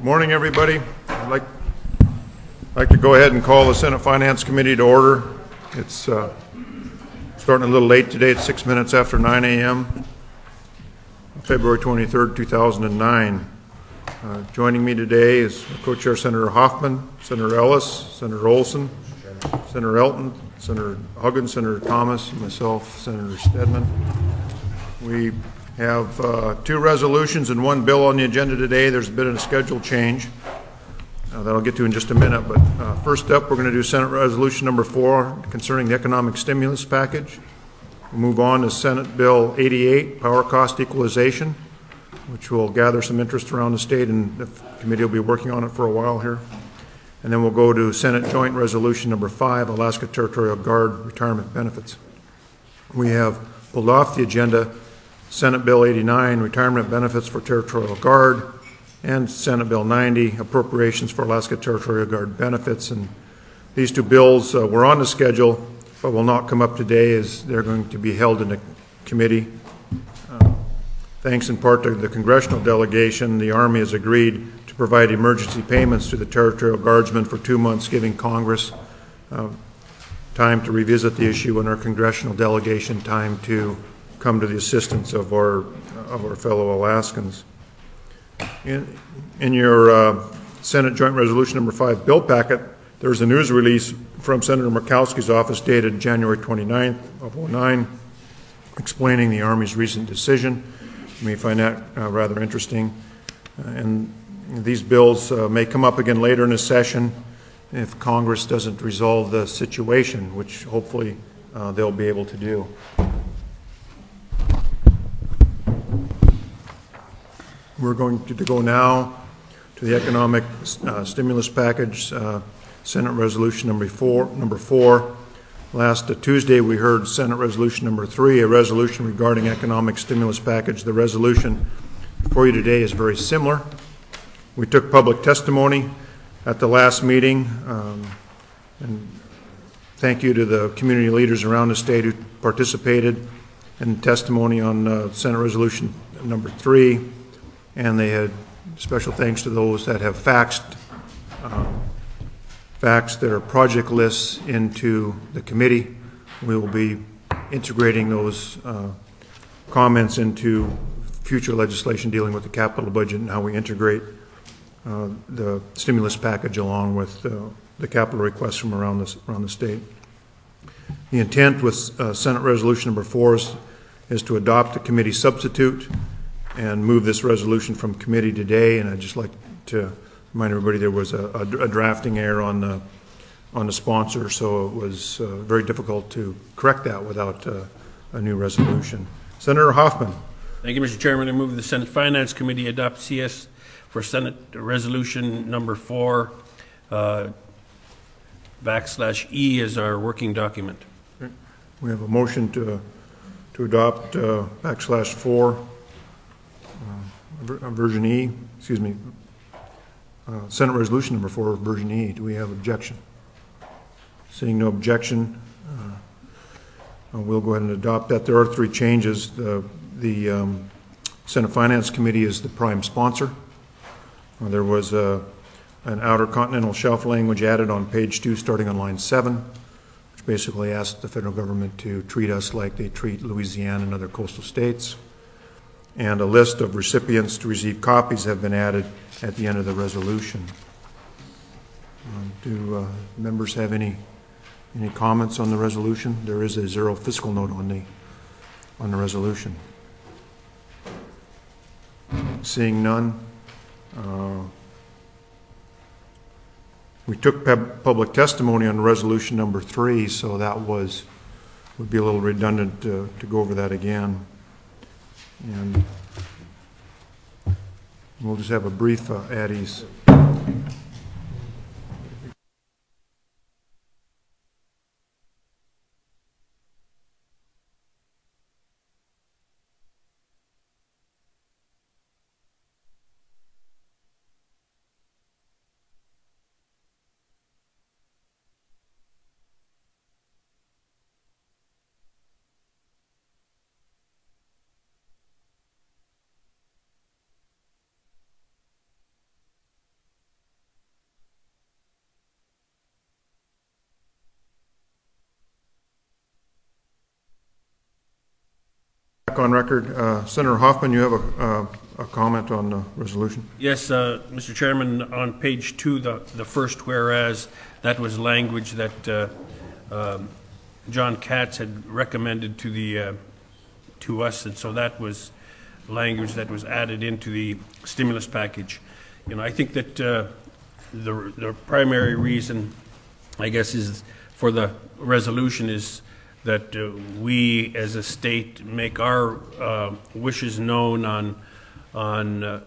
Good morning, everybody. I'd like to go ahead and call the Senate Finance Committee to order. It's starting a little late today. It's 6 minutes after 9 a.m., February 23rd, 2009. Joining me today is Co-Chair Senator Hoffman, Senator Ellis, Senator Olson, Senator Elton, Senator Huggins, Senator Thomas, and myself, Senator Stedman. We have two resolutions and one bill on the agenda today. There's been a schedule change that I'll get to in just a minute. But first up, we're going to do Senate Resolution number 4 concerning the economic stimulus package. We'll move on to Senate Bill 88, Power Cost Equalization, which will gather some interest around the state, and the committee will be working on it for a while here. And then we'll go to Senate Joint Resolution number 5, Alaska Territorial Guard Retirement Benefits. We have pulled off the agenda Senate Bill 89, Retirement Benefits for Territorial Guard, and Senate Bill 90, Appropriations for Alaska Territorial Guard Benefits. And these two bills were on the schedule, but will not come up today as they're going to be held in the committee. Thanks in part to the congressional delegation, the Army has agreed to provide emergency payments to the Territorial Guardsmen for 2 months, giving Congress time to revisit the issue and our congressional delegation time to come to the assistance of our fellow Alaskans. In your Senate Joint Resolution number 5 bill packet, there's a news release from Senator Murkowski's office dated January 29th of 2009 explaining the Army's recent decision. You may find that rather interesting. And these bills may come up again later in the session if Congress doesn't resolve the situation, which hopefully they'll be able to do. We're going to go now to the economic stimulus package, Senate Resolution number 4. Last Tuesday, we heard Senate Resolution number 3, a resolution regarding economic stimulus package. The resolution before you today is very similar. We took public testimony at the last meeting, and thank you to the community leaders around the state who participated in testimony on Senate Resolution number 3. And they had special thanks to those that have faxed their project lists into the committee. We will be integrating those comments into future legislation dealing with the capital budget and how we integrate the stimulus package along with the capital requests from around the state. The intent with Senate Resolution number 4 is to adopt the committee substitute and move this resolution from committee today. And I'd just like to remind everybody there was a drafting error on the sponsor, so it was very difficult to correct that without a new resolution. Senator Hoffman. Thank you, Mr. Chairman. I move the Senate Finance Committee adopt CS for Senate Resolution number 4 /E as our working document. Okay. We have a motion to adopt /4 version E, Senate Resolution number 4 version E. Do we have objection? Seeing no objection, we'll go ahead and adopt that. There are 3 changes. The Senate Finance Committee is the prime sponsor. There was an outer continental shelf language added on page 2 starting on line 7, which basically asked the federal government to treat us like they treat Louisiana and other coastal states. And a list of recipients to receive copies have been added at the end of the resolution. Do members have any comments on the resolution? There is a 0 fiscal note on the resolution. Seeing none, we took public testimony on resolution number 3, so that would be a little redundant to go over that again. And we'll just have a brief at ease. on record. Senator Hoffman, you have a comment on the resolution? Yes, Mr. Chairman, on page 2, the first whereas, that was language that John Katz had recommended to us, and so that was language that was added into the stimulus package. I think that the primary reason, I guess, is for the resolution is that we as a state make our wishes known on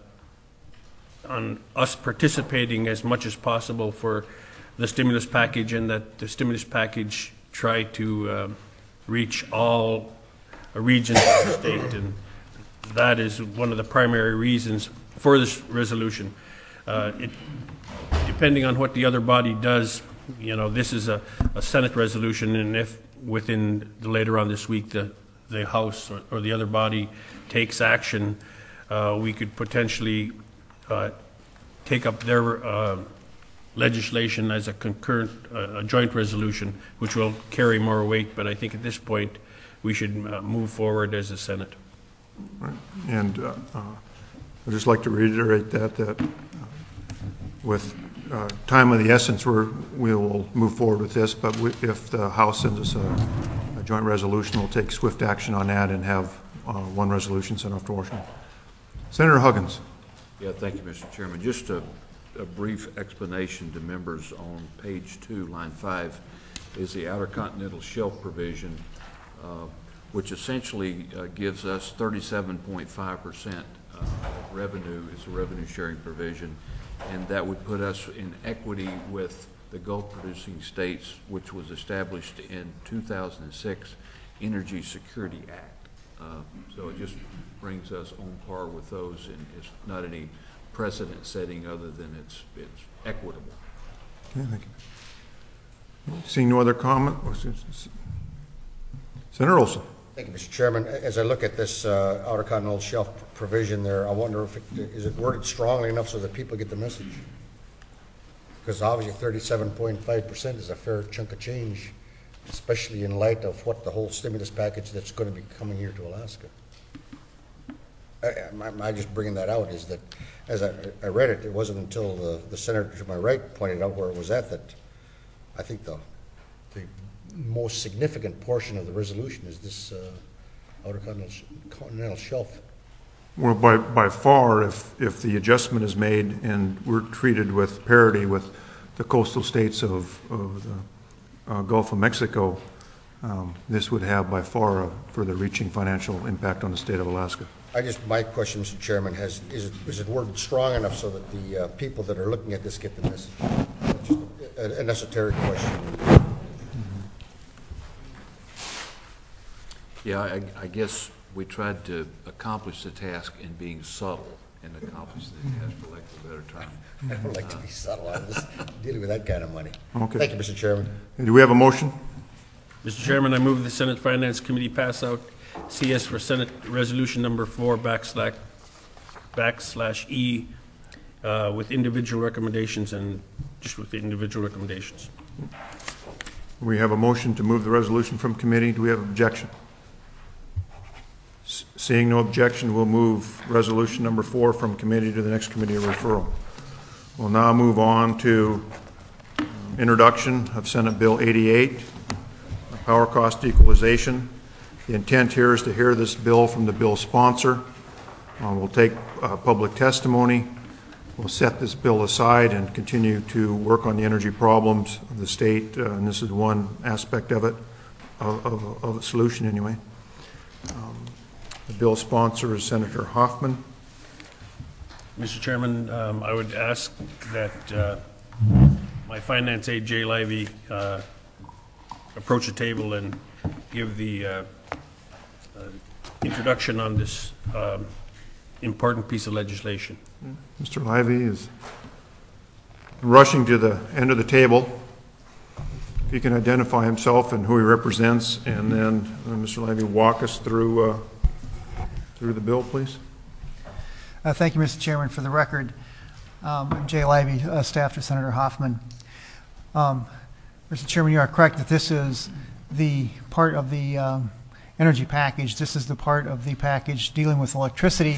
us participating as much as possible for the stimulus package, and that the stimulus package try to reach all regions of the state, and that is one of the primary reasons for this resolution. Depending on what the other body does, this is a Senate resolution, and if within later on this week the House or the other body takes action, we could potentially take up their legislation as a concurrent, joint resolution, which will carry more weight. But I think at this point we should move forward as a Senate. Right. And I'd just like to reiterate that with time of the essence, we will move forward with this, but if the House sends us a joint resolution, we'll take swift action on that and have one resolution sent off to Washington. Senator Huggins. Yeah, thank you, Mr. Chairman. Just a brief explanation to members on page 2, line 5, is the Outer Continental Shelf provision, which essentially gives us 37.5% revenue. It's a revenue sharing provision, and that would put us in equity with the Gulf producing states, which was established in 2006 Energy Security Act. So it just brings us on par with those, and it's not any precedent setting other than it's equitable. Okay, thank you. Seeing no other comment, Senator Olson. Thank you, Mr. Chairman. As I look at this Outer Continental Shelf provision there, I wonder if is it worded strongly enough so that people get the message? Because obviously 37.5% is a fair chunk of change, especially in light of what the whole stimulus package that's going to be coming here to Alaska. I just bringing that out is that as I read it, it wasn't until the senator to my right pointed out where it was at that I think the most significant portion of the resolution is this Outer Continental Shelf. Well, by far, if the adjustment is made and we're treated with parity with the coastal states of the Gulf of Mexico, this would have by far a further reaching financial impact on the state of Alaska. My question, Mr. Chairman, is it worded strong enough so that the people that are looking at this get the message? Just an esoteric question. Yeah, I guess we tried to accomplish the task in being subtle and accomplish the task, for lack of a better term. I don't like to be subtle. I'm just dealing with that kind of money. Okay. Thank you, Mr. Chairman. Do we have a motion? Mr. Chairman, I move the Senate Finance Committee pass out CS for Senate Resolution number 4 /E with individual recommendations and just with the individual recommendations. We have a motion to move the resolution from committee. Do we have objection? Seeing no objection, we'll move resolution number 4 from committee to the next committee of referral. We'll now move on to introduction of Senate Bill 88, power cost equalization. The intent here is to hear this bill from the bill sponsor. We'll take public testimony. We'll set this bill aside and continue to work on the energy problems of the state, and this is one aspect of it, of the solution anyway. The bill sponsor is Senator Hoffman. Mr. Chairman, I would ask that my finance aide, Jay Livey, approach the table and give the introduction on this important piece of legislation. Mr. Livey is rushing to the end of the table. If he can identify himself and who he represents, and then Mr. Livey walk us through the bill, please. Thank you, Mr. Chairman. For the record, I'm Jay Livey, staff to Senator Hoffman. Mr. Chairman, you are correct that this is the part of the energy package. This is the part of the package dealing with electricity.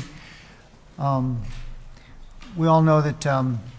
We all know that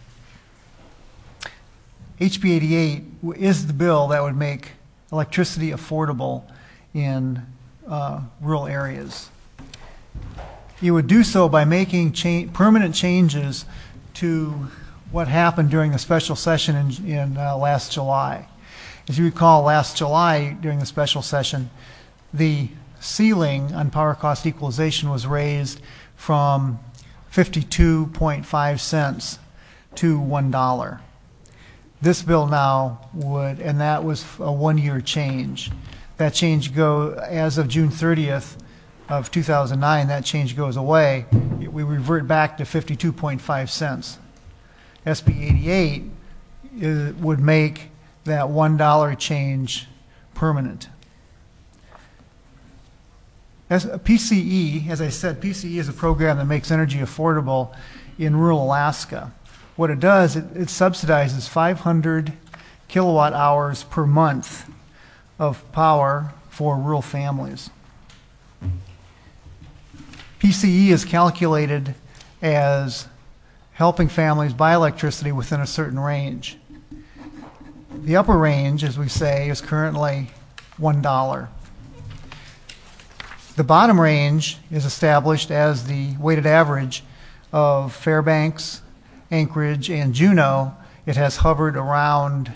HB 88 is the bill that would make electricity affordable in rural areas. You would do so by making permanent changes to what happened during the special session in last July. As you recall, last July during the special session, the ceiling on power cost equalization was raised from 52.5 cents to $1. This bill now would, and that was a one-year change. That change as of June 30th of 2009, that change goes away. We revert back to 52.5 cents. SB 88 would make that $1 change permanent. As a PCE, as I said, PCE is a program that makes energy affordable in rural Alaska. What it does, it subsidizes 500 kilowatt hours per month of power for rural families. PCE is calculated as helping families buy electricity within a certain range. The upper range, as we say, is currently $1. The bottom range is established as the weighted average of Fairbanks, Anchorage, and Juneau. It has hovered around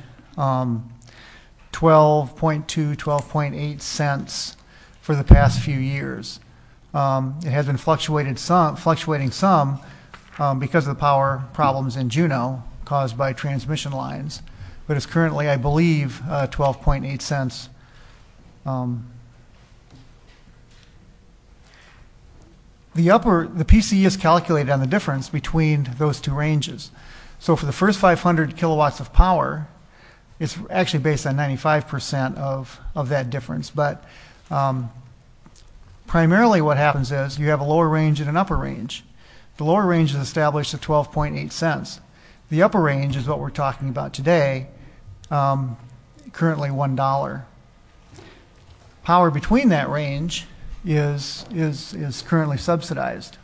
12.2, 12.8 cents for the past few years. It has been fluctuating some because of the power problems in Juneau caused by transmission lines, but it's currently, I believe, 12.8 cents. The PCE is calculated on the difference between those two ranges. So for the first 500 kilowatts of power, it's actually based on 95% of that difference. But primarily what happens is you have a lower range and an upper range. The lower range is established at 12.8 cents. The upper range is what we're talking about today, currently $1. Power between that range is currently subsidized.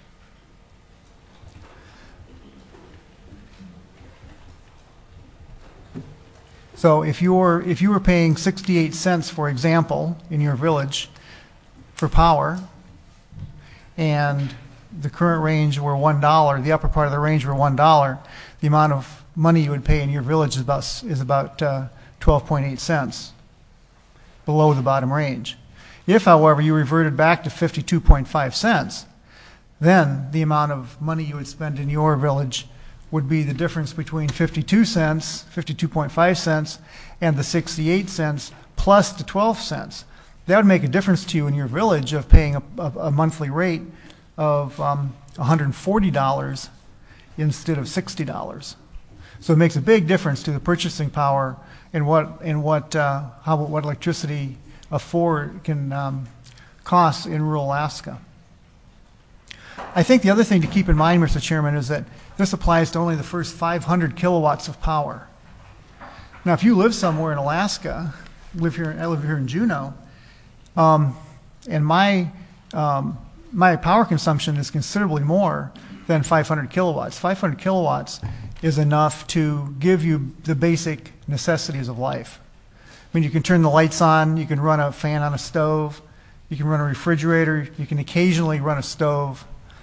So if you were paying 68 cents, for example, in your village for power, and the current range were $1, the upper part of the range were $1, the amount of money you would pay in your village is about 12.8 cents below the bottom range. If, however, you reverted back to 52.5 cents, then the amount of money you would spend in your village would be the difference between 52 cents, 52.5 cents, and the 68 cents plus the 12 cents. That would make a difference to you in your village of paying a monthly rate of $140 instead of $60. So it makes a big difference to the purchasing power and what electricity can cost in rural Alaska. I think the other thing to keep in mind, Mr. Chairman, is that this applies to only the first 500 kilowatts of power. Now, if you live somewhere in Alaska, I live here in Juneau, and my power consumption is considerably more than 500 kilowatts. 500 kilowatts is enough to give you the basic necessities of life. I mean, you can turn the lights on, you can run a fan on a stove, you can run a refrigerator, you can occasionally run a stove,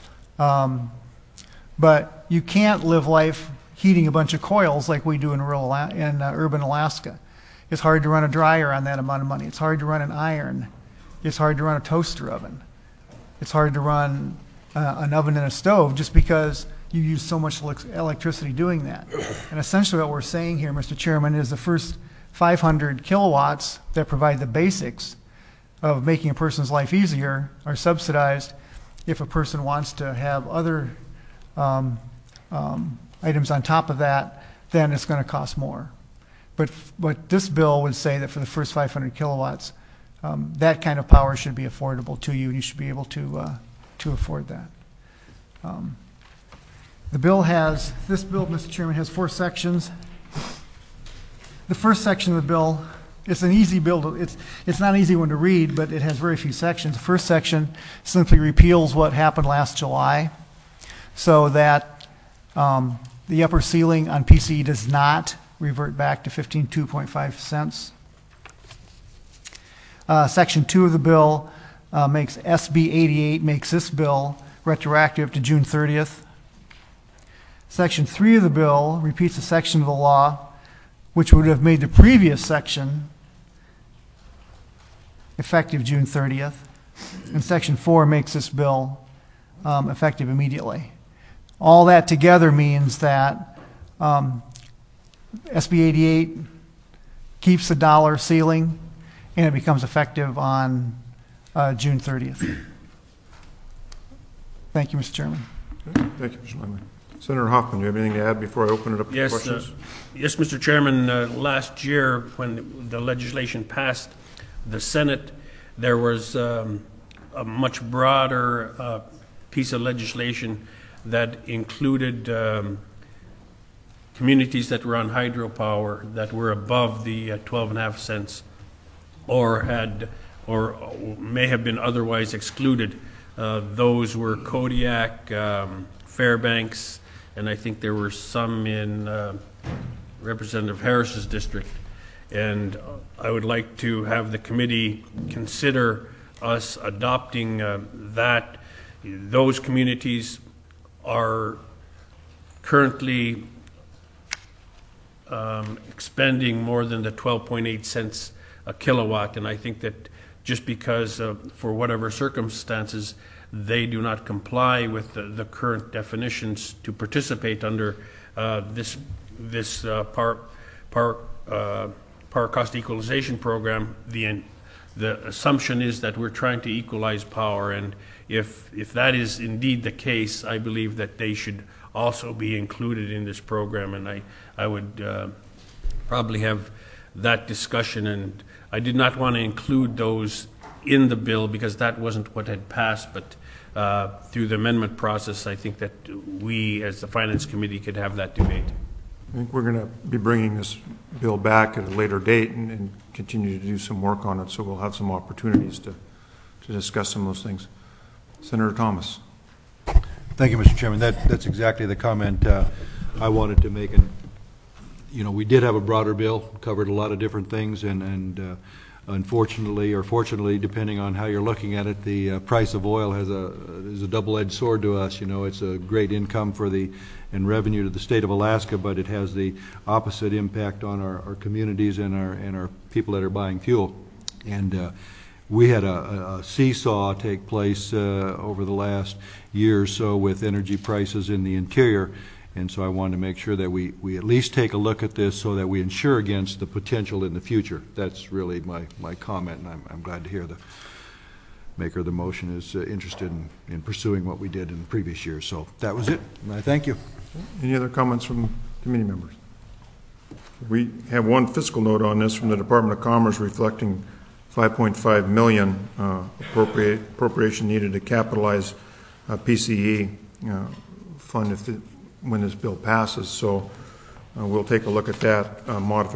but you can't live life heating a bunch of coils like we do in urban Alaska. It's hard to run a dryer on that amount of money. It's hard to run an iron. It's hard to run a toaster oven. It's hard to run an oven and a stove just because you use so much electricity doing that. And essentially what we're saying here, Mr. Chairman, is the first 500 kilowatts that provide the basics of making a person's life easier are subsidized. If a person wants to have other items on top of that, then it's going to cost more. But this bill would say that for the first 500 kilowatts, that kind of power should be affordable to you, and you should be able to afford that. This bill, Mr. Chairman, has 4 sections. The first section of the bill It's an easy bill. It's not an easy one to read, but it has very few sections. The first section simply repeals what happened last July, so that the upper ceiling on PCE does not revert back to 15.25 cents. Section 2 of the bill makes SB 88 makes this bill retroactive to June 30th. Section 3 of the bill repeats a section of the law which would have made the previous section effective June 30th. And Section 4 makes this bill effective immediately. All that together means that SB 88 keeps the dollar ceiling and it becomes effective on June 30th. Thank you, Mr. Chairman. Thank you, Mr. Langley. Senator Hoffman, do you have anything to add before I open it up to questions? Yes, Mr. Chairman. Last year, when the legislation passed the Senate, there was a much broader piece of legislation that included communities that were on hydropower that were above the 12.5 cents, or may have been otherwise excluded. Those were Kodiak, Fairbanks, and I think there were some in Representative Harris's district. And I would like to have the committee consider us adopting that. Those communities are currently expending more than the 12.8 cents a kilowatt, and I think that just because for whatever circumstances they do not comply with the current definitions to participate under this power cost equalization program, the assumption is that we're trying to equalize power, and if that is indeed the case, I believe that they should also be included in this program, and I would probably have that discussion. And I did not want to include those in the bill because that wasn't what had passed, but through the amendment process, I think that we as the Finance Committee could have that debate. I think we're going to be bringing this bill back at a later date and continue to do some work on it, so we'll have some opportunities to discuss some of those things. Senator Thomas. Thank you, Mr. Chairman. That's exactly the comment I wanted to make. And we did have a broader bill, covered a lot of different things, and unfortunately, or fortunately, depending on how you're looking at it, the price of oil is a double-edged sword to us. It's a great income and revenue to the state of Alaska, but it has the opposite impact on our communities and our people that are buying fuel. And we had a seesaw take place over the last year or so with energy prices in the interior. And so I wanted to make sure that we at least take a look at this so that we insure against the potential in the future. That's really my comment, and I'm glad to hear the maker of the motion is interested in pursuing what we did in the previous year. So that was it, and I thank you. Any other comments from committee members? We have one fiscal note on this from the Department of Commerce reflecting $5.5 million appropriation needed to capitalize PCE fund when this bill passes. So we'll take a look at that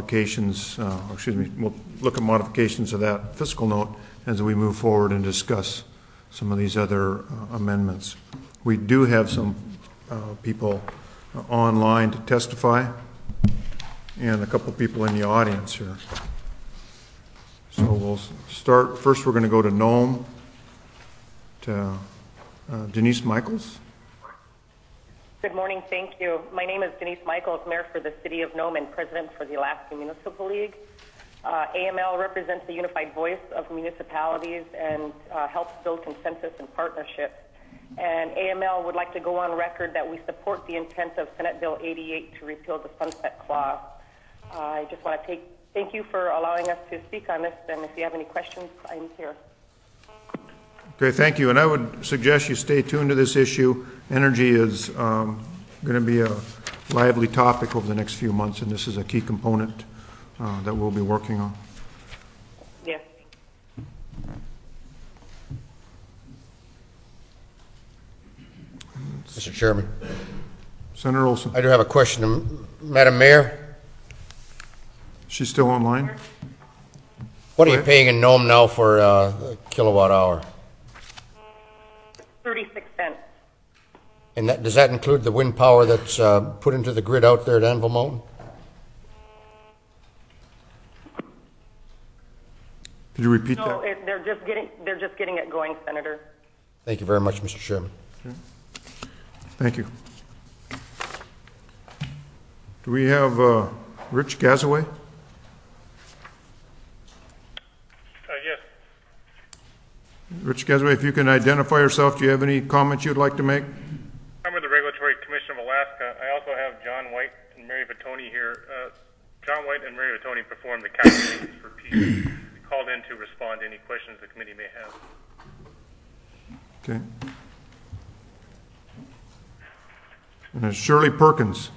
we'll look at modifications of that fiscal note as we move forward and discuss some of these other amendments. We do have some people online to testify and a couple people in the audience here. So we'll start. First, we're going to go to Nome, to Denise Michaels. Good morning. Thank you. My name is Denise Michaels, Mayor for the City of Nome and President for the Alaska Municipal League. AML represents the unified voice of municipalities and helps build consensus and partnerships. And AML would like to go on record that we support the intent of Senate Bill 88 to repeal the sunset clause. I just want to thank you for allowing us to speak on this, and if you have any questions, I'm here. Okay, thank you. And I would suggest you stay tuned to this issue. Energy is going to be a lively topic over the next few months, and this is a key component that we'll be working on. Yes. Mr. Chairman. Senator Olson. I do have a question. Madam Mayor? She's still online? What are you paying in Nome now for a kilowatt hour? 36 cents. And does that include the wind power that's put into the grid out there at Anvil Mountain? Could you repeat No, that? they're just getting it going, Senator. Thank you very much, Mr. Chairman. Thank you. Do we have Rich Gazaway? Yes. Rich Gazaway, if you can identify yourself, do you have any comments you'd like to make? I'm with the Regulatory Commission of Alaska. I also have John White and Mary Vitoni here. John White and Mary Vitoni performed the calculations for PG. We called in to respond to any questions the committee may have. Okay. And Shirley Perkins.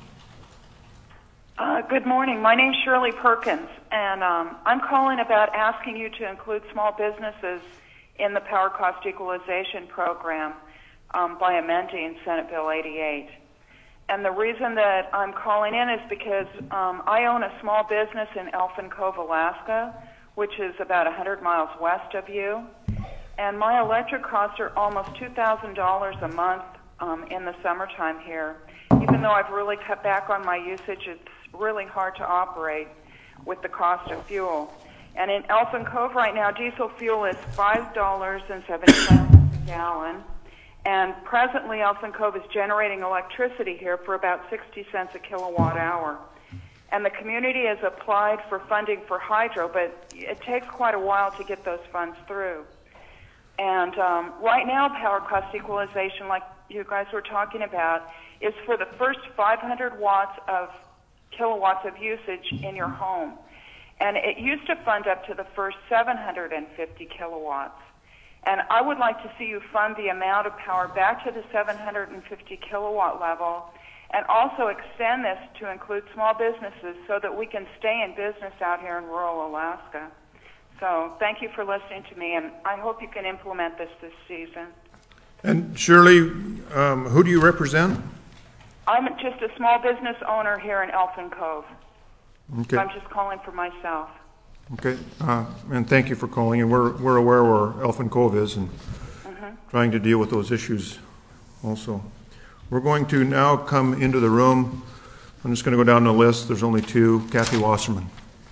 Good morning. My name's Shirley Perkins, and I'm calling about asking you to include small businesses in the power cost equalization program by amending Senate Bill 88. And the reason that I'm calling in is because I own a small business in Elfin Cove, Alaska, which is about 100 miles west of you. And my electric costs are almost $2,000 a month in the summertime here. Even though I've really cut back on my usage, it's really hard to operate with the cost of fuel. And in Elfin Cove right now, diesel fuel is $5.70 a gallon. And presently, Elfin Cove is generating electricity here for about 60 cents a kilowatt hour. And the community has applied for funding for hydro, but it takes quite a while to get those funds through. And right now, power cost equalization, like you guys were talking about, is for the first 500 kilowatts of usage in your home. And it used to fund up to the first 750 kilowatts. And I would like to see you fund the amount of power back to the 750 kilowatt level, and also extend this to include small businesses so that we can stay in business out here in rural Alaska. So thank you for listening to me, and I hope you can implement this season. And Shirley, who do you represent? I'm just a small business owner here in Elfin Cove. Okay. I'm just calling for myself. Okay, and thank you for calling. And we're aware where Elfin Cove is and trying to deal with those issues also. We're going to now come into the room. I'm just going to go down the list. There's only two. Kathy Wasserman.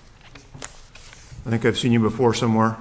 I think I've seen you before somewhere.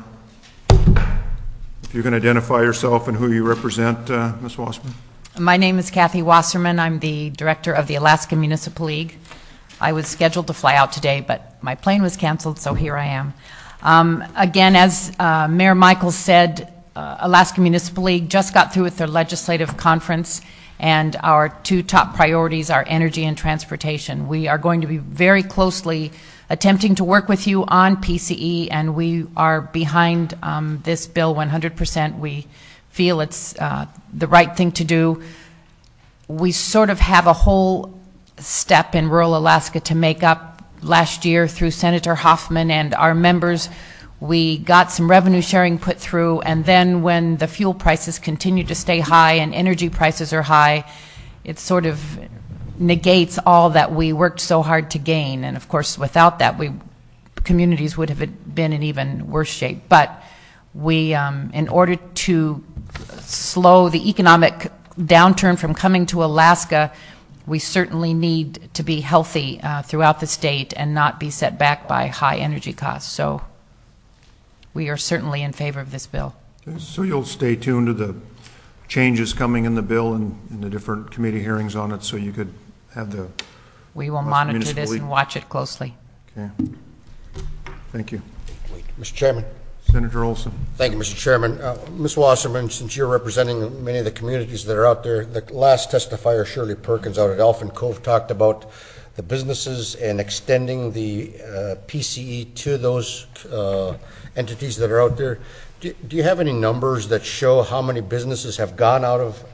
If you can identify yourself and who you represent, Ms. Wasserman. My name is Kathy Wasserman. I'm the director of the Alaska Municipal League. I was scheduled to fly out today, but my plane was canceled, so here I am. Again, as Mayor Michaels said, Alaska Municipal League just got through with their legislative conference, and our two top priorities are energy and transportation. We are going to be very closely attempting to work with you on PCE, and we are behind this bill 100%. We feel it's the right thing to do. We sort of have a whole step in rural Alaska to make up. Last year through Senator Hoffman and our members, we got some revenue sharing put through, and then when the fuel prices continue to stay high and energy prices are high, it sort of negates all that we worked so hard to gain. And of course, without that, communities would have been in even worse shape. But we, in order to slow the economic downturn from coming to Alaska, we certainly need to be healthy throughout the state and not be set back by high energy costs. So we are certainly in favor of this bill. So you'll stay tuned to the changes coming in the bill and in the different committee hearings on it, so you could have the... We will monitor this and watch it closely. Okay. Thank you. Mr. Chairman. Senator Olson. Thank you, Mr. Chairman. Ms. Wasserman, since you're representing many of the communities that are out there, the last testifier, Shirley Perkins, out at Elfin Cove, talked about the businesses and extending the PCE to those entities that are out there. Do you have any numbers that show how many businesses have gone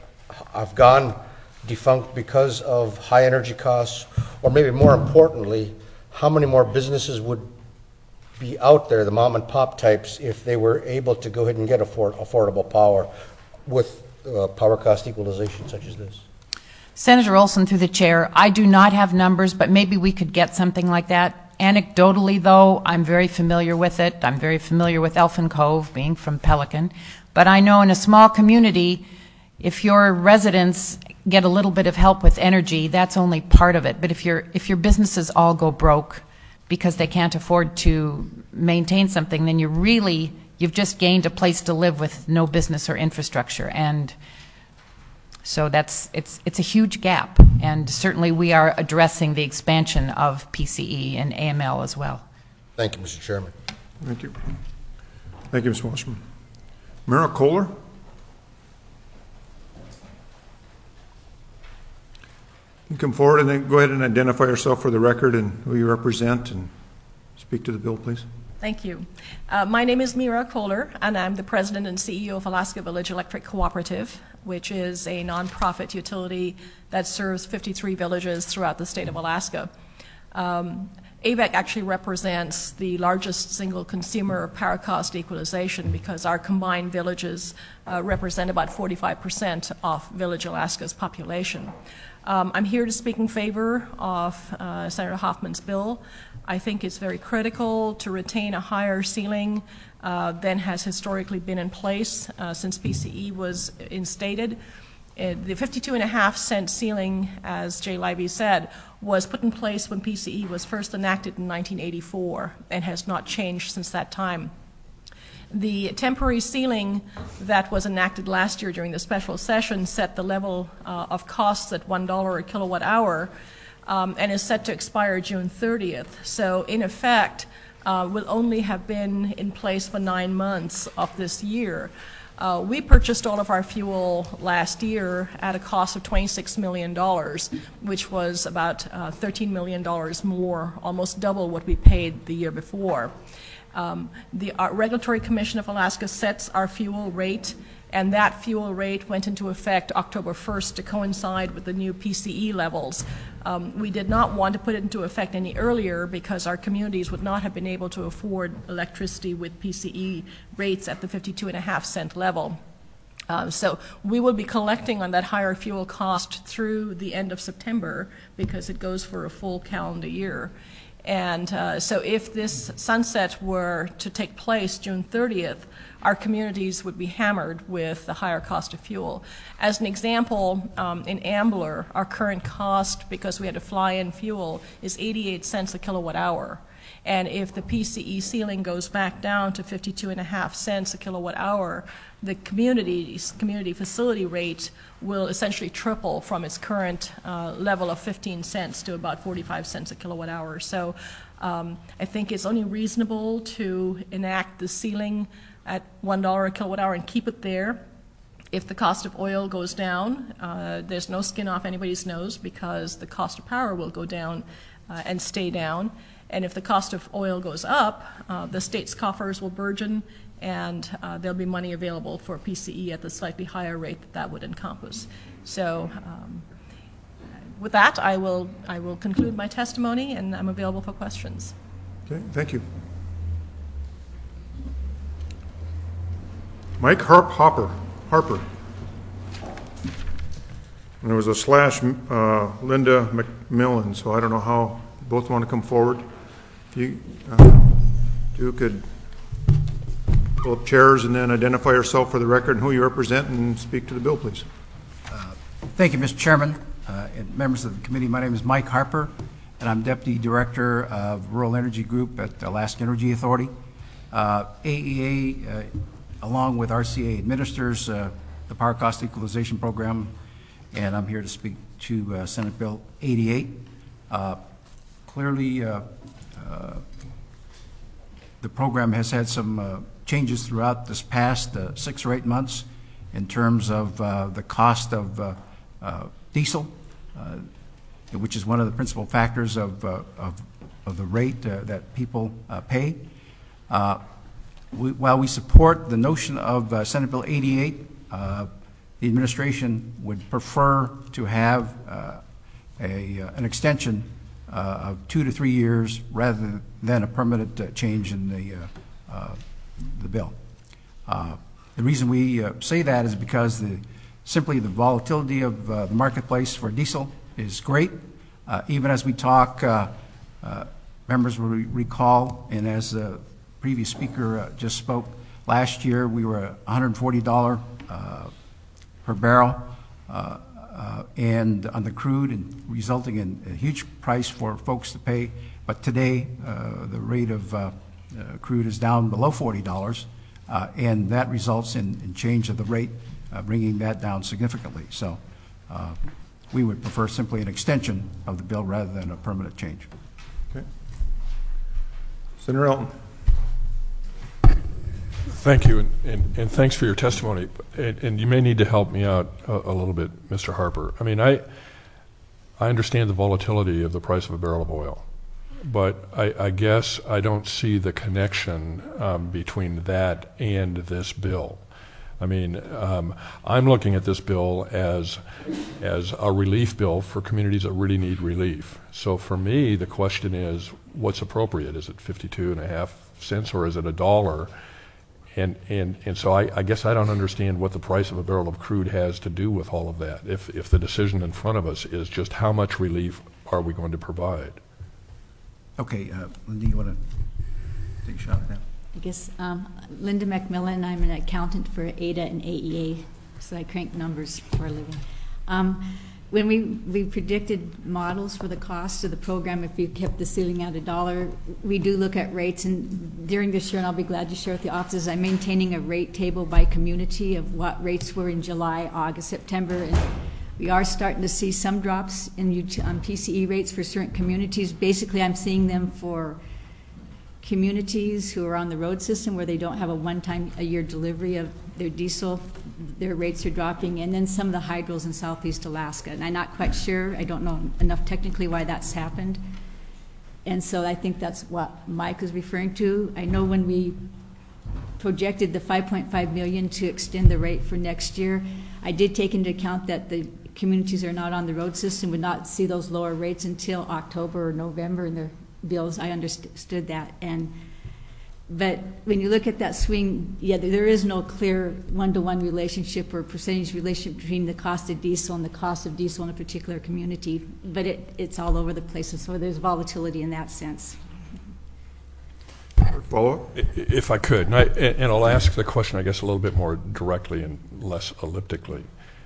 defunct because of high energy costs? Or maybe more importantly, how many more businesses would be out there, the mom and pop types, if they were able to go ahead and get affordable power with power cost equalization such as this? Senator Olson, through the chair, I do not have numbers, but maybe we could get something like that. Anecdotally, though, I'm very familiar with it. I'm very familiar with Elfin Cove, being from Pelican. But I know in a small community, if your residents get a little bit of help with energy, that's only part of it. But if your businesses all go broke because they can't afford to maintain something, then you've just gained a place to live with no business or infrastructure. And so it's a huge gap. And certainly we are addressing the expansion of PCE and AML as well. Thank you, Mr. Chairman. Thank you. Thank you, Mr. Wasserman. Mara Kohler? You can come forward and then go ahead and identify yourself for the record and who you represent and speak to the bill, please. Thank you. My name is Mira Kohler, and I'm the president and CEO of Alaska Village Electric Cooperative, which is a nonprofit utility that serves 53 villages throughout the state of Alaska. AVEC actually represents the largest single consumer power cost equalization because our combined villages represent about 45% of Village Alaska's population. I'm here to speak in favor of Senator Hoffman's bill. I think it's very critical to retain a higher ceiling than has historically been in place since PCE was instated. The 52.5-cent ceiling, as Jay Libey said, was put in place when PCE was first enacted in 1984 and has not changed since that time. The temporary ceiling that was enacted last year during the special session set the level of costs at $1 a kilowatt hour and is set to expire June 30th. So in effect, will only have been in place for 9 months of this year. We purchased all of our fuel last year at a cost of $26 million, which was about $13 million more, almost double what we paid the year before. The Regulatory Commission of Alaska sets our fuel rate, and that fuel rate went into effect October 1st to coincide with the new PCE levels. We did not want to put it into effect any earlier because our communities would not have been able to afford electricity with PCE rates at the 52.5-cent level. So we will be collecting on that higher fuel cost through the end of September because it goes for a full calendar year. And so if this sunset were to take place June 30th, our communities would be hammered with the higher cost of fuel. As an example, in Ambler, our current cost, because we had to fly in fuel, is 88 cents a kilowatt hour. And if the PCE ceiling goes back down to 52.5 cents a kilowatt hour, the community facility rate will essentially triple from its current level of 15 cents to about 45 cents a kilowatt hour. So I think it's only reasonable to enact the ceiling at $1 a kilowatt hour and keep it there. If the cost of oil goes down, there's no skin off anybody's nose because the cost of power will go down and stay down. And if the cost of oil goes up, the state's coffers will burgeon and there'll be money available for PCE at the slightly higher rate that would encompass. So with that, I will conclude my testimony and I'm available for questions. Okay, thank you. Mike Harper. And there was a slash Linda McMillan, so I don't know how both want to come forward. If you could pull up chairs and then identify yourself for the record and who you represent and speak to the bill, please. Thank you, Mr. Chairman. And members of the committee, my name is Mike Harper, and I'm Deputy Director of Rural Energy Group at Alaska Energy Authority. AEA, along with RCA, administers the Power Cost Equalization Program, and I'm here to speak to Senate Bill 88. Clearly, the program has had some changes throughout this past 6 or 8 months in terms of the cost of diesel, which is one of the principal factors of the rate that people pay. While we support the notion of Senate Bill 88, the administration would prefer to have an extension of 2 to 3 years rather than a permanent change in the bill. The reason we say that is because simply the volatility of the marketplace for diesel is great. Even as we talk, members will recall, and as the previous speaker just spoke, last year we were $140 per barrel and on the crude, and resulting in a huge price for folks to pay. But today, the rate of crude is down below $40, and that results in change of the rate, bringing that down significantly. So we would prefer simply an extension of the bill rather than a permanent change. Okay. Senator Elton. Thank you, and thanks for your testimony. And you may need to help me out a little bit, Mr. Harper. I mean, I understand the volatility of the price of a barrel of oil, but I guess I don't see the connection between that and this bill. I mean, I'm looking at this bill as a relief bill for communities that really need relief. So for me, the question is, what's appropriate? Is it 52.5 cents or is it $1? And so I guess I don't understand what the price of a barrel of crude has to do with all of that. If the decision in front of us is just how much relief are we going to provide? Okay, Linda, you want to take a shot at that? I guess Linda McMillan, I'm an accountant for ADA and AEA, so I crank numbers for a living. When we predicted models for the cost of the program, if you kept the ceiling at $1, we do look at rates, and during this year, and I'll be glad to share with the offices, I'm maintaining a rate table by community of what rates were in July, August, September, and we are starting to see some drops in PCE rates for certain communities. Basically, I'm seeing them for communities who are on the road system where they don't have a one-time-a-year delivery of their diesel. Their rates are dropping, and then some of the hydros in southeast Alaska. And I'm not quite sure, I don't know enough technically why that's happened. And so I think that's what Mike is referring to. I know when we projected the $5.5 million to extend the rate for next year, I did take into account that the communities that are not on the road system would not see those lower rates until October or November in their bills. I understood that. But when you look at that swing, yeah, there is no clear one-to-one relationship or percentage relationship between the cost of diesel and the cost of diesel in a particular community, but it's all over the place, so there's volatility in that sense. Follow-up? If I could, and I'll ask the question, I guess, a little bit more directly and less elliptically.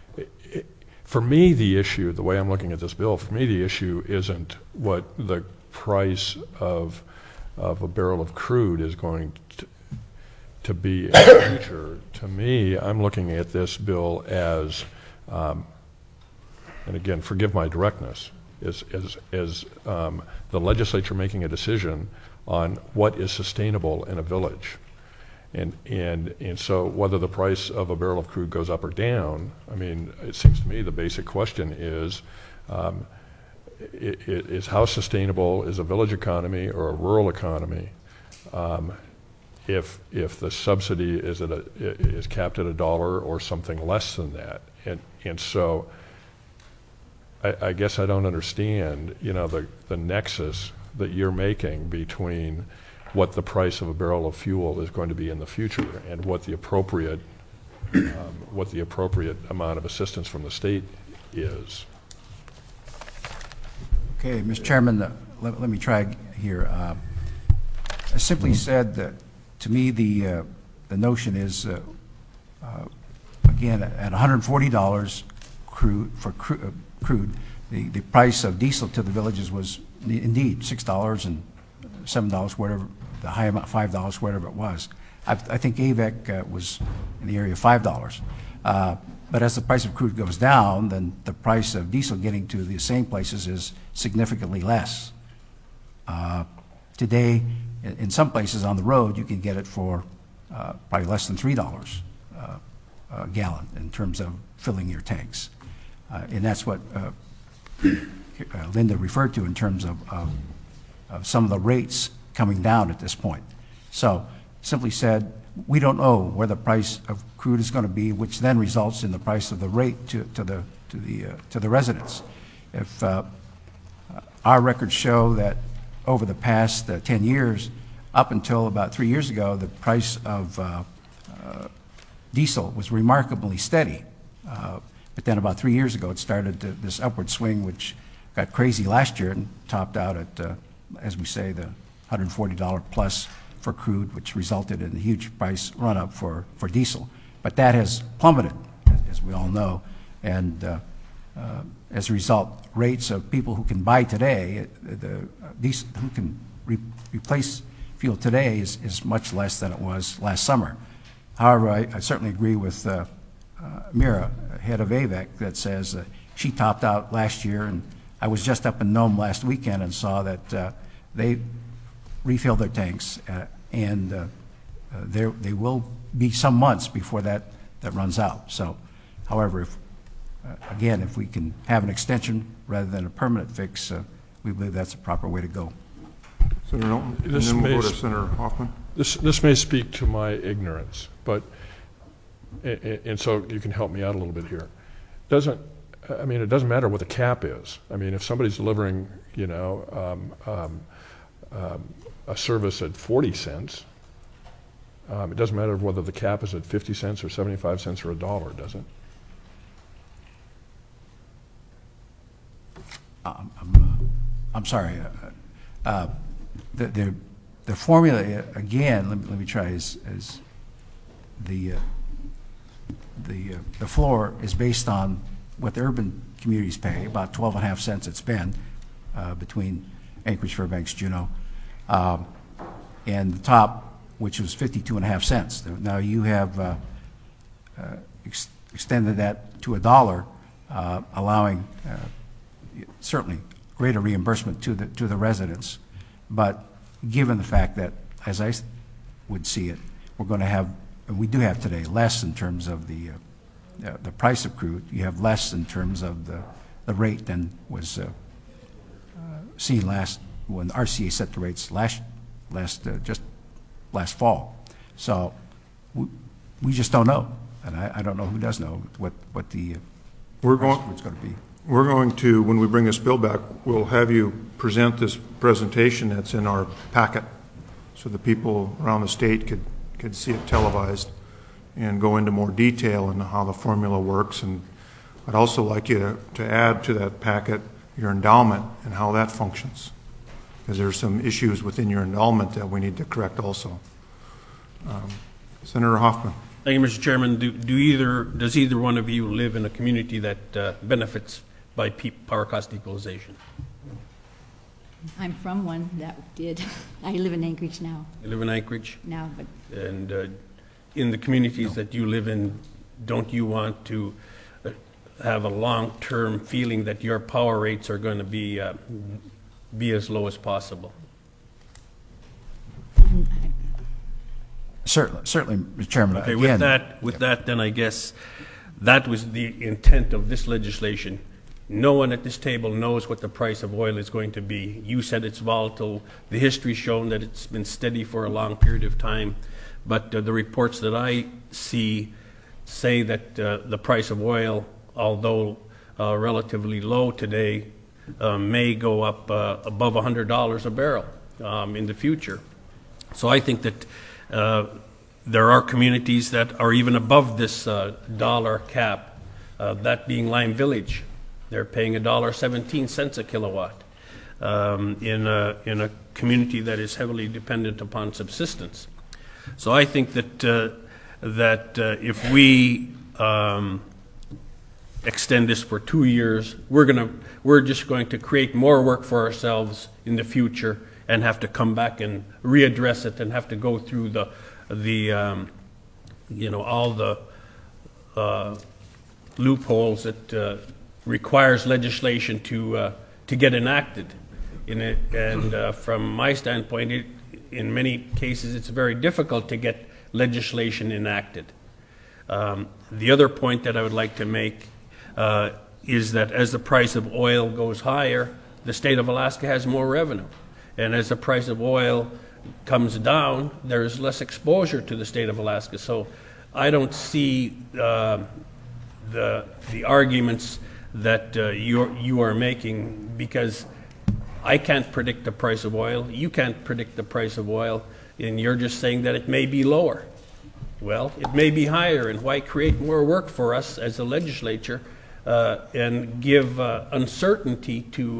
For me, the issue, the way I'm looking at this bill, for me the issue isn't what the price of a barrel of crude is going to be in the future. To me, I'm looking at this bill as, and again, forgive my directness, as the legislature making a decision on what is sustainable in a village. And so whether the price of a barrel of crude goes up or down, I mean, it seems to me the basic question is how sustainable is a village economy or a rural economy if the subsidy is capped at $1 or something less than that. And so I guess I don't understand, the nexus that you're making between what the price of a barrel of fuel is going to be in the future and what the appropriate amount of assistance from the state is. Okay, Mr. Chairman, let me try here. I simply said that, to me, the notion is, again, at $140 crude, the price of diesel to the villages was indeed $6 and $7, whatever, the high amount, $5, whatever it was. I think AVEC was in the area of $5. But as the price of crude goes down, then the price of diesel getting to the same places is significantly less. Today, in some places on the road, you can get it for probably less than $3 a gallon in terms of filling your tanks. And that's what Linda referred to in terms of some of the rates coming down at this point. So simply said, we don't know where the price of crude is going to be, which then results in the price of the rate to the residents. If our records show that over the past 10 years, up until about 3 years ago, the price of diesel was remarkably steady. But then about 3 years ago, it started this upward swing, which got crazy last year and topped out at as we say, the $140 plus for crude, which resulted in a huge price run-up for diesel. But that has plummeted, as we all know, and as a result, rates of people who can buy today, who can replace fuel today is much less than it was last summer. However, I certainly agree with Mira, head of AVEC, that says she topped out last year, and I was just up in Nome last weekend and saw that they refilled their tanks, and they will be some months before that runs out. So, however, again, if we can have an extension rather than a permanent fix, we believe that's the proper way to go. Senator Norton, and then we'll go to Senator Hoffman. This may speak to my ignorance, but and so you can help me out a little bit here. It doesn't matter what the cap is. I mean, if somebody's delivering, a service at 40 cents, it doesn't matter whether the cap is at 50 cents or 75 cents or $1, does it? I'm sorry. The formula again. Let me try. Is the floor is based on what the urban communities pay, about 12.5 cents it's been between Anchorage, Fairbanks, Juneau, and the top, which was 52.5 cents. Now you have extended that to $1, allowing certainly greater reimbursement to the residents, but given the fact that, as I would see it, we're going to have, and we do have today, less in terms of the price of crude. You have less in terms of the rate than was seen when RCA set the rates last fall. So we just don't know, and I don't know who does know what the price of crude's going to be. We're going to, when we bring this bill back, we'll have you present this presentation that's in our packet so the people around the state could see it televised and go into more detail on how the formula works. And I'd also like you to add to that packet your endowment and how that functions, because there's some issues within your endowment that we need to correct also. Senator Hoffman. Thank you, Mr. Chairman. Does either one of you live in a community that benefits by power cost equalization? I'm from one that did. I live in Anchorage now. You live in Anchorage? Now, but... And in the communities that you live in, don't you want to have a long-term feeling that your power rates are going to be as low as possible? Certainly, Mr. Chairman. Okay, again, with that, then I guess that was the intent of this legislation. No one at this table knows what the price of oil is going to be. You said it's volatile. The history's shown that it's been steady for a long period of time. But the reports that I see say that the price of oil, although relatively low today, may go up above $100 a barrel in the future. So I think that there are communities that are even above this dollar cap, that being Lime Village. They're paying $1.17 a kilowatt in a community that is heavily dependent upon subsistence. So I think that if we extend this for 2 years, we're just going to create more work for ourselves in the future and have to come back and readdress it and have to go through all the loopholes that requires legislation to get enacted in it. And from my standpoint, in many cases, it's very difficult to get legislation enacted. The other point that I would like to make is that as the price of oil goes higher, the state of Alaska has more revenue. And as the price of oil comes down, there is less exposure to the state of Alaska. So I don't see the arguments that you are making, because I can't predict the price of oil. You can't predict the price of oil, and you're just saying that it may be lower. Well, it may be higher, and why create more work for us as a legislature and give uncertainty to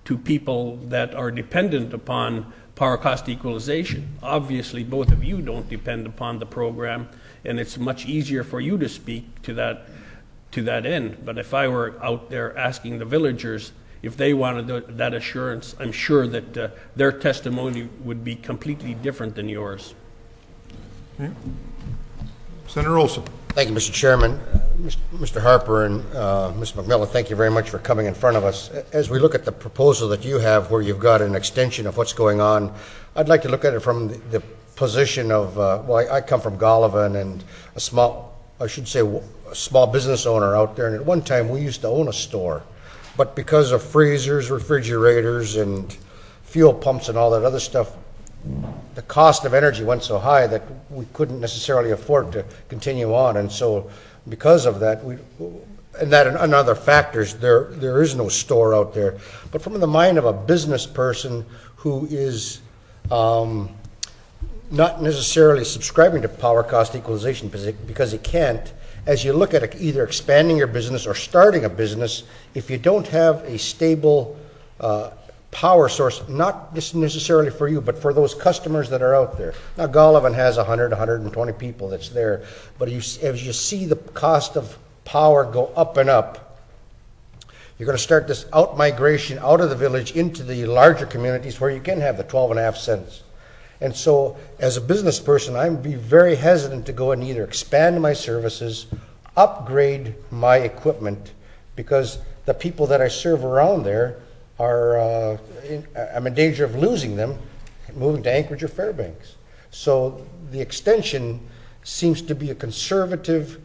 to people that are dependent upon power cost equalization. Obviously, both of you don't depend upon the program, and it's much easier for you to speak to that end. But if I were out there asking the villagers if they wanted that assurance, I'm sure that their testimony would be completely different than yours. Okay. Senator Olson. Thank you, Mr. Chairman. Mr. Harper and Ms. McMillan, thank you very much for coming in front of us. As we look at the proposal that you have where you've got an extension of what's going on, I'd like to look at it from the position of, well, I come from Golovin and a small business owner out there, and at one time we used to own a store. But because of freezers, refrigerators, and fuel pumps and all that other stuff, the cost of energy went so high that we couldn't necessarily afford to continue on. And so because of that, and other factors, there is no store out there. But from the mind of a business person who is not necessarily subscribing to power cost equalization because he can't, as you look at either expanding your business or starting a business, if you don't have a stable power source, not just necessarily for you, but for those customers that are out there. Now, Golovin has 100, 120 people that's there, but as you see the cost of power go up and up, you're going to start this out-migration out of the village into the larger communities where you can have the 12.5 cents. And so, as a business person, I'd be very hesitant to go and either expand my services, upgrade my equipment, because the people that I serve around there are, I'm in danger of losing them, moving to Anchorage or Fairbanks. So the extension seems to be a conservative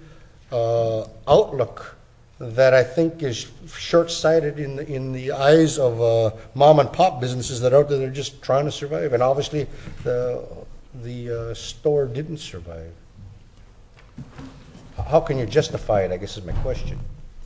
outlook that I think is short-sighted in the eyes of mom and pop businesses that are out there that are just trying to survive. And obviously the store didn't survive. How can you justify it, I guess is my question.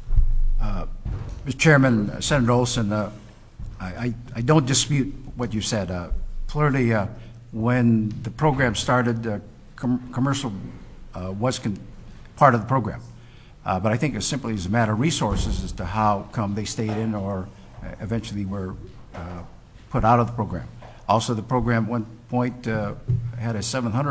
Mr. Chairman, Senator Olson, I don't dispute what you said. Clearly, when the program started, commercial was part of the program. But I think it simply is a matter of resources as to how come they stayed in or eventually were put out of the program. Also, the program at one point had a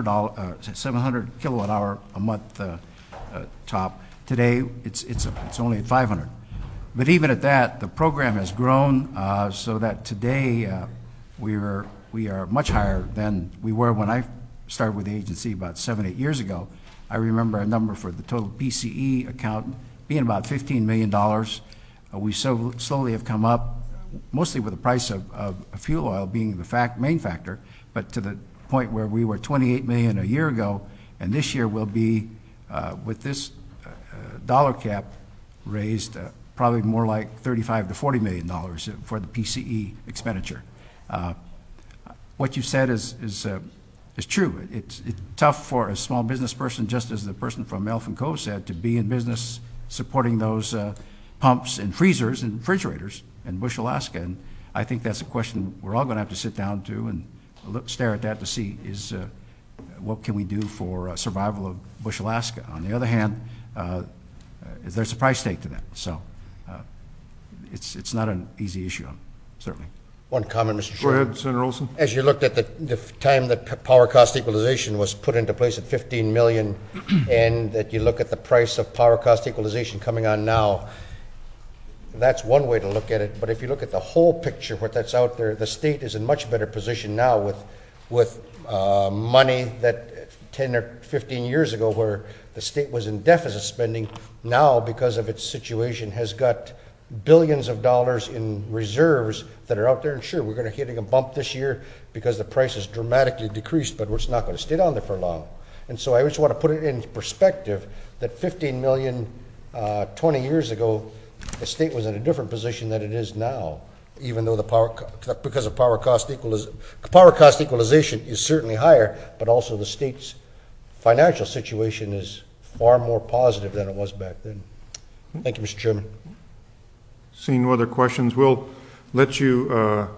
700 kilowatt hour a month top. Today, it's only at 500. But even at that, the program has grown so that today we are much higher than we were when I started with the agency about 7-8 years ago. I remember a number for the total PCE account being about $15 million. We so slowly have come up, mostly with the price of fuel oil being the main factor, but to the point where we were $28 million a year ago, and this year will be, with this dollar cap raised, probably more like $35 to $40 million for the PCE expenditure. What you said is true. It's tough for a small business person, just as the person from Elephant Cove said, to be in business supporting those pumps and freezers and refrigerators in Bush, Alaska. And I think that's a question we're all going to have to sit down to and stare at that to see is what can we do for survival of Bush, Alaska. On the other hand, there's a price tag to that. So it's not an easy issue, certainly. One comment, Mr. Chairman. Go ahead, Senator Olson. As you looked at the time that power cost equalization was put into place at $15 million, and that you look at the price of power cost equalization coming on now, that's one way to look at it. But if you look at the whole picture, what that's out there, the state is in much better position now with money that 10 or 15 years ago, where the state was in deficit spending, now because of its situation has got billions of dollars in reserves that are out there. And sure, we're going to hit a bump this year because the price has dramatically decreased, but it's not going to stay down there for long. And so I just want to put it in perspective that $15 million 20 years ago, the state was in a different position than it is now, even though because of power cost equalization is certainly higher, but also the state's financial situation is far more positive than it was back then. Thank you, Mr. Chairman. Seeing no other questions, we'll let you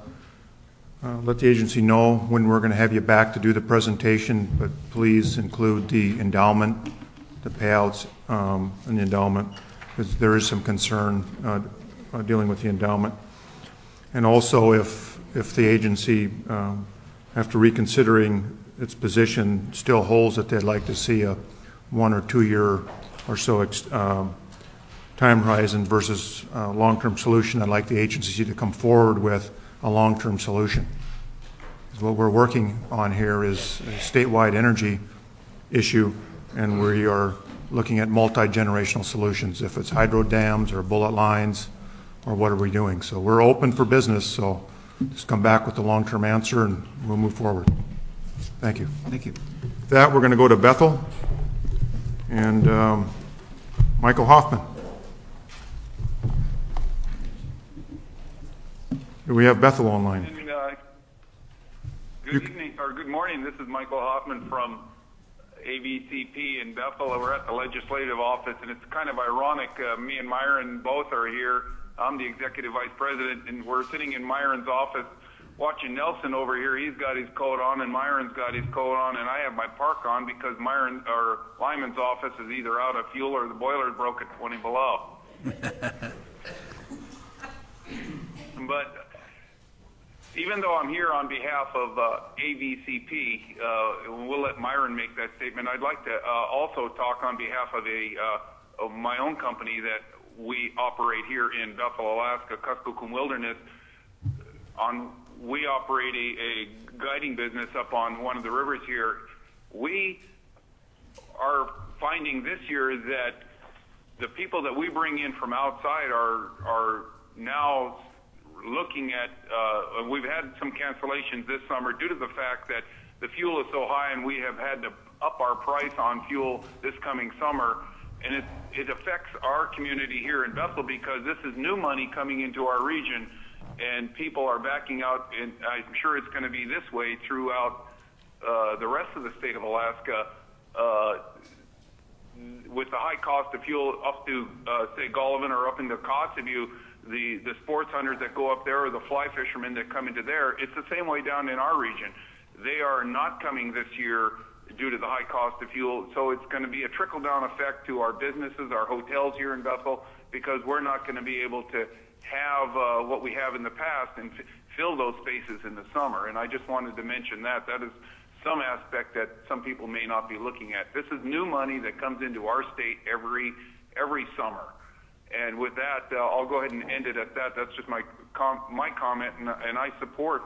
let the agency know when we're going to have you back to do the presentation, but please include the endowment, the payouts, and the endowment, because there is some concern dealing with the endowment. And also if the agency, after reconsidering its position, still holds that they'd like to see a 1 or 2 year or so time horizon versus a long-term solution, I'd like the agency to come forward with a long-term solution. What we're working on here is a statewide energy issue, and we are looking at multi-generational solutions, if it's hydro dams or bullet lines, or what are we doing. So we're open for business, so just come back with a long-term answer and we'll move forward. Thank you. Thank you. With that, we're going to go to Bethel and Michael Hoffman. Do we have Bethel online? Good evening, or good morning. This is Michael Hoffman from AVCP in Bethel. We're at the legislative office, and it's kind of ironic. Me and Myron both are here. I'm the executive vice president, and we're sitting in Myron's office watching Nelson over here. He's got his coat on, and Myron's got his coat on, and I have my park on because Lyman's office is either out of fuel or the boiler broke at 20 below. But even though I'm here on behalf of AVCP, we'll let Myron make that statement. I'd like to also talk on behalf of my own company that we operate here in Bethel, Alaska, Kuskokwim Wilderness. We operate a guiding business up on one of the rivers here. We are finding this year that the people that we bring in from outside are now looking at, we've had some cancellations this summer due to the fact that the fuel is so high, and we have had to up our price on fuel this coming summer. And it affects our community here in Bethel because this is new money coming into our region, and people are backing out, and I'm sure it's going to be this way throughout the rest of the state of Alaska. With the high cost of fuel up to, say, Golovin or up into Kotzebue, the sports hunters that go up there or the fly fishermen that come into there, it's the same way down in our region. They are not coming this year due to the high cost of fuel, so it's going to be a trickle-down effect to our businesses, our hotels here in Bethel, because we're not going to be able to have what we have in the past and fill those spaces in the summer. And I just wanted to mention that. That is some aspect that some people may not be looking at. This is new money that comes into our state every summer. And with that, I'll go ahead and end it at that. That's just my comment, and I support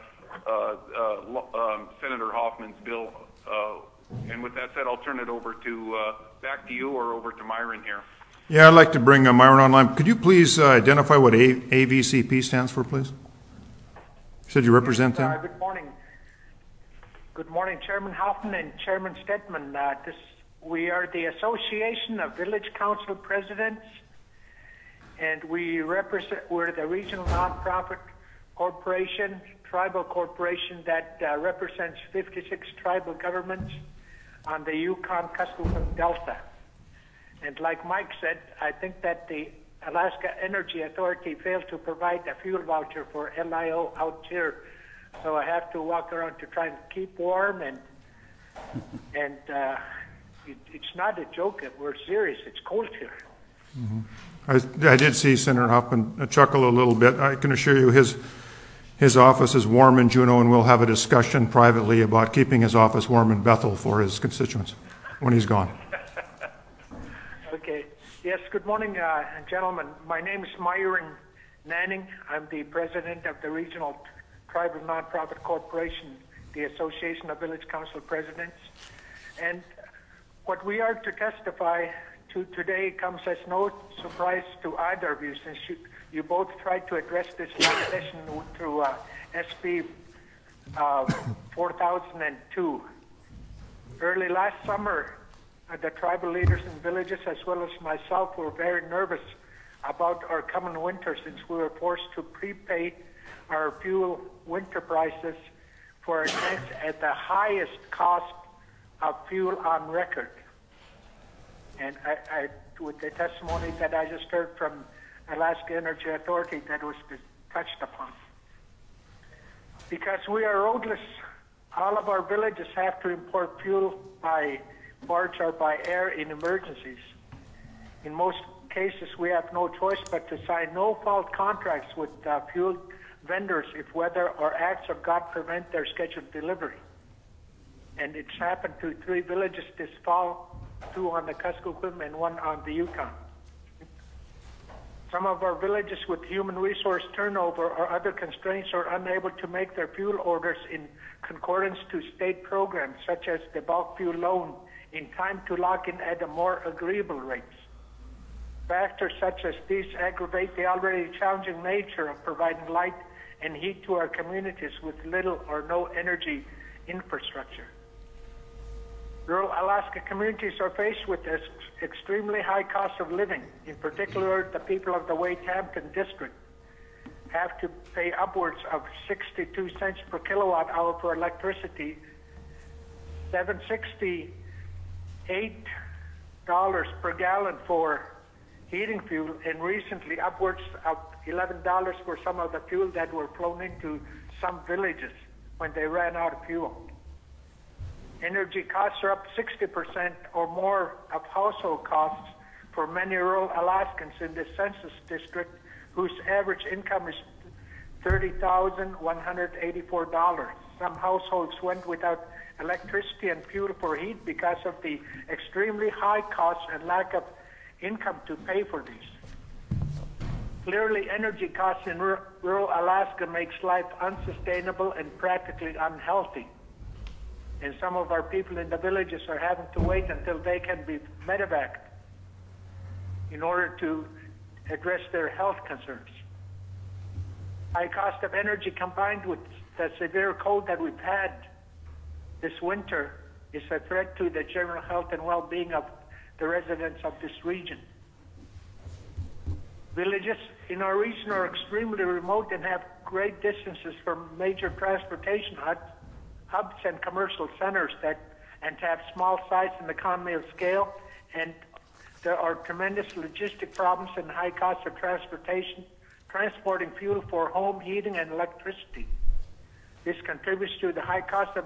Senator Hoffman's bill. And with that said, I'll turn it over to back to you or over to Myron here. Yeah, I'd like to bring Myron online. Could you please identify what AVCP stands for, please? You said you represent them? Good morning. Good morning, Chairman Hoffman and Chairman Stedman. We are the Association of Village Council Presidents, and we're the regional nonprofit corporation, tribal corporation that represents 56 tribal governments on the Yukon-Kuskokwim Delta. And like Mike said, I think that the Alaska Energy Authority failed to provide a fuel voucher for LIO out here, so I have to walk around to try and keep warm, and it's not a joke. We're serious. It's cold here. Mm-hmm. I did see Senator Hoffman chuckle a little bit. I can assure you his office is warm in Juneau, and we'll have a discussion privately about keeping his office warm in Bethel for his constituents when he's gone. Okay. Yes, good morning, gentlemen. My name is Myron Nanning. I'm the president of the Regional Tribal Nonprofit Corporation, the Association of Village Council Presidents. And what we are to testify to today comes as no surprise to either of you, since you both tried to address this legislation through SB 4002. Early last summer, the tribal leaders in villages, as well as myself, were very nervous about our coming winter, since we were forced to prepay our fuel winter prices for our tanks at the highest cost of fuel on record. And I, with the testimony that I just heard from Alaska Energy Authority, that was touched upon. Because we are roadless, all of our villages have to import fuel by barge or by air in emergencies. In most cases, we have no choice but to sign no-fault contracts with fuel vendors if weather or acts of God prevent their scheduled delivery. And it's happened to 3 villages this fall, 2 on the Kuskokwim and 1 on the Yukon. Some of our villages with human resource turnover or other constraints are unable to make their fuel orders in concordance to state programs, such as the bulk fuel loan, in time to lock in at a more agreeable rates. Factors such as these aggravate the already challenging nature of providing light and heat to our communities with little or no energy infrastructure. Rural Alaska communities are faced with this extremely high cost of living. In particular, the people of the Wade-Hampton district have to pay upwards of 62 cents per kilowatt hour for electricity, $7.68 per gallon for heating fuel, and recently upwards of $11 for some of the fuel that were flown into some villages when they ran out of fuel. Energy costs are up 60% or more of household costs for many rural Alaskans in the census district, whose average income is $30,184. Some households went without electricity and fuel for heat because of the extremely high costs and lack of income to pay for these. Clearly, energy costs in rural Alaska makes life unsustainable and practically unhealthy. And some of our people in the villages are having to wait until they can be medevaced in order to address their health concerns. High cost of energy combined with the severe cold that we've had this winter is a threat to the general health and well-being of the residents of this region. Villages in our region are extremely remote and have great distances from major transportation hubs and commercial centers and have small size in the economy of scale, and there are tremendous logistic problems and high costs of transporting fuel for home heating and electricity. This contributes to the high cost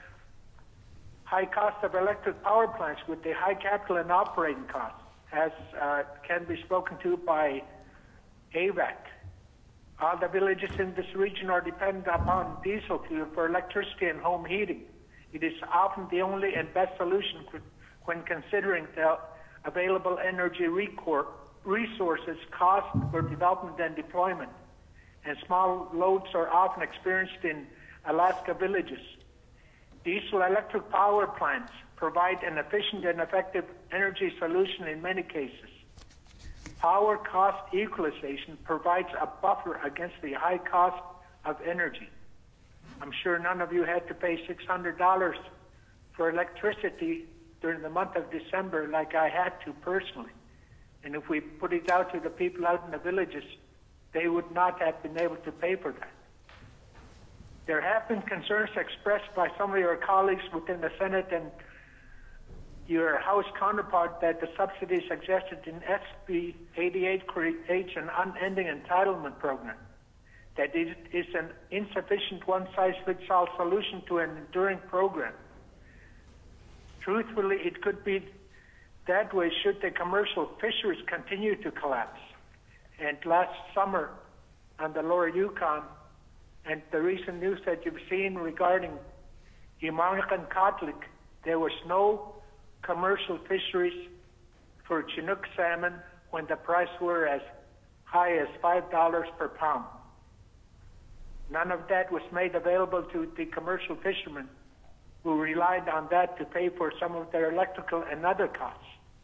of electric power plants with the high capital and operating costs, as can be spoken to by AVAC. All the villages in this region are dependent upon diesel fuel for electricity and home heating. It is often the only and best solution when considering the available energy resources, cost for development and deployment. And small loads are often experienced in Alaska villages. Diesel electric power plants provide an efficient and effective energy solution in many cases. Power cost equalization provides a buffer against the high cost of energy. I'm sure none of you had to pay $600 for electricity during the month of December like I had to personally. And if we put it out to the people out in the villages, they would not have been able to pay for that. There have been concerns expressed by some of your colleagues within the Senate and your House counterpart that the subsidy suggested in SB 88 creates an unending entitlement program, that it is an insufficient one-size-fits-all solution to an enduring program. Truthfully, it could be that way should the commercial fisheries continue to collapse. And last summer on the Lower Yukon, and the recent news that you've seen regarding Imarnik and Kotlik, there was no commercial fisheries for Chinook salmon when the price were as high as $5 per pound. None of that was made available to the commercial fishermen who relied on that to pay for some of their electrical and other costs.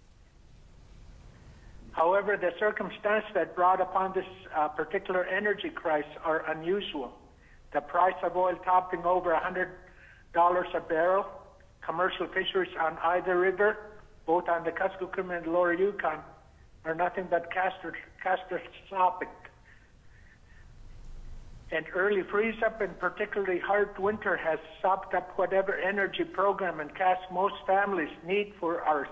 However, the circumstance that brought upon this particular energy crisis are unusual. The price of oil topping over $100 a barrel, commercial fisheries on either river, both on the Kuskokwim and Lower Yukon, are nothing but catastrophic. And early freeze-up and particularly hard winter has sopped up whatever energy program and cast most families need for our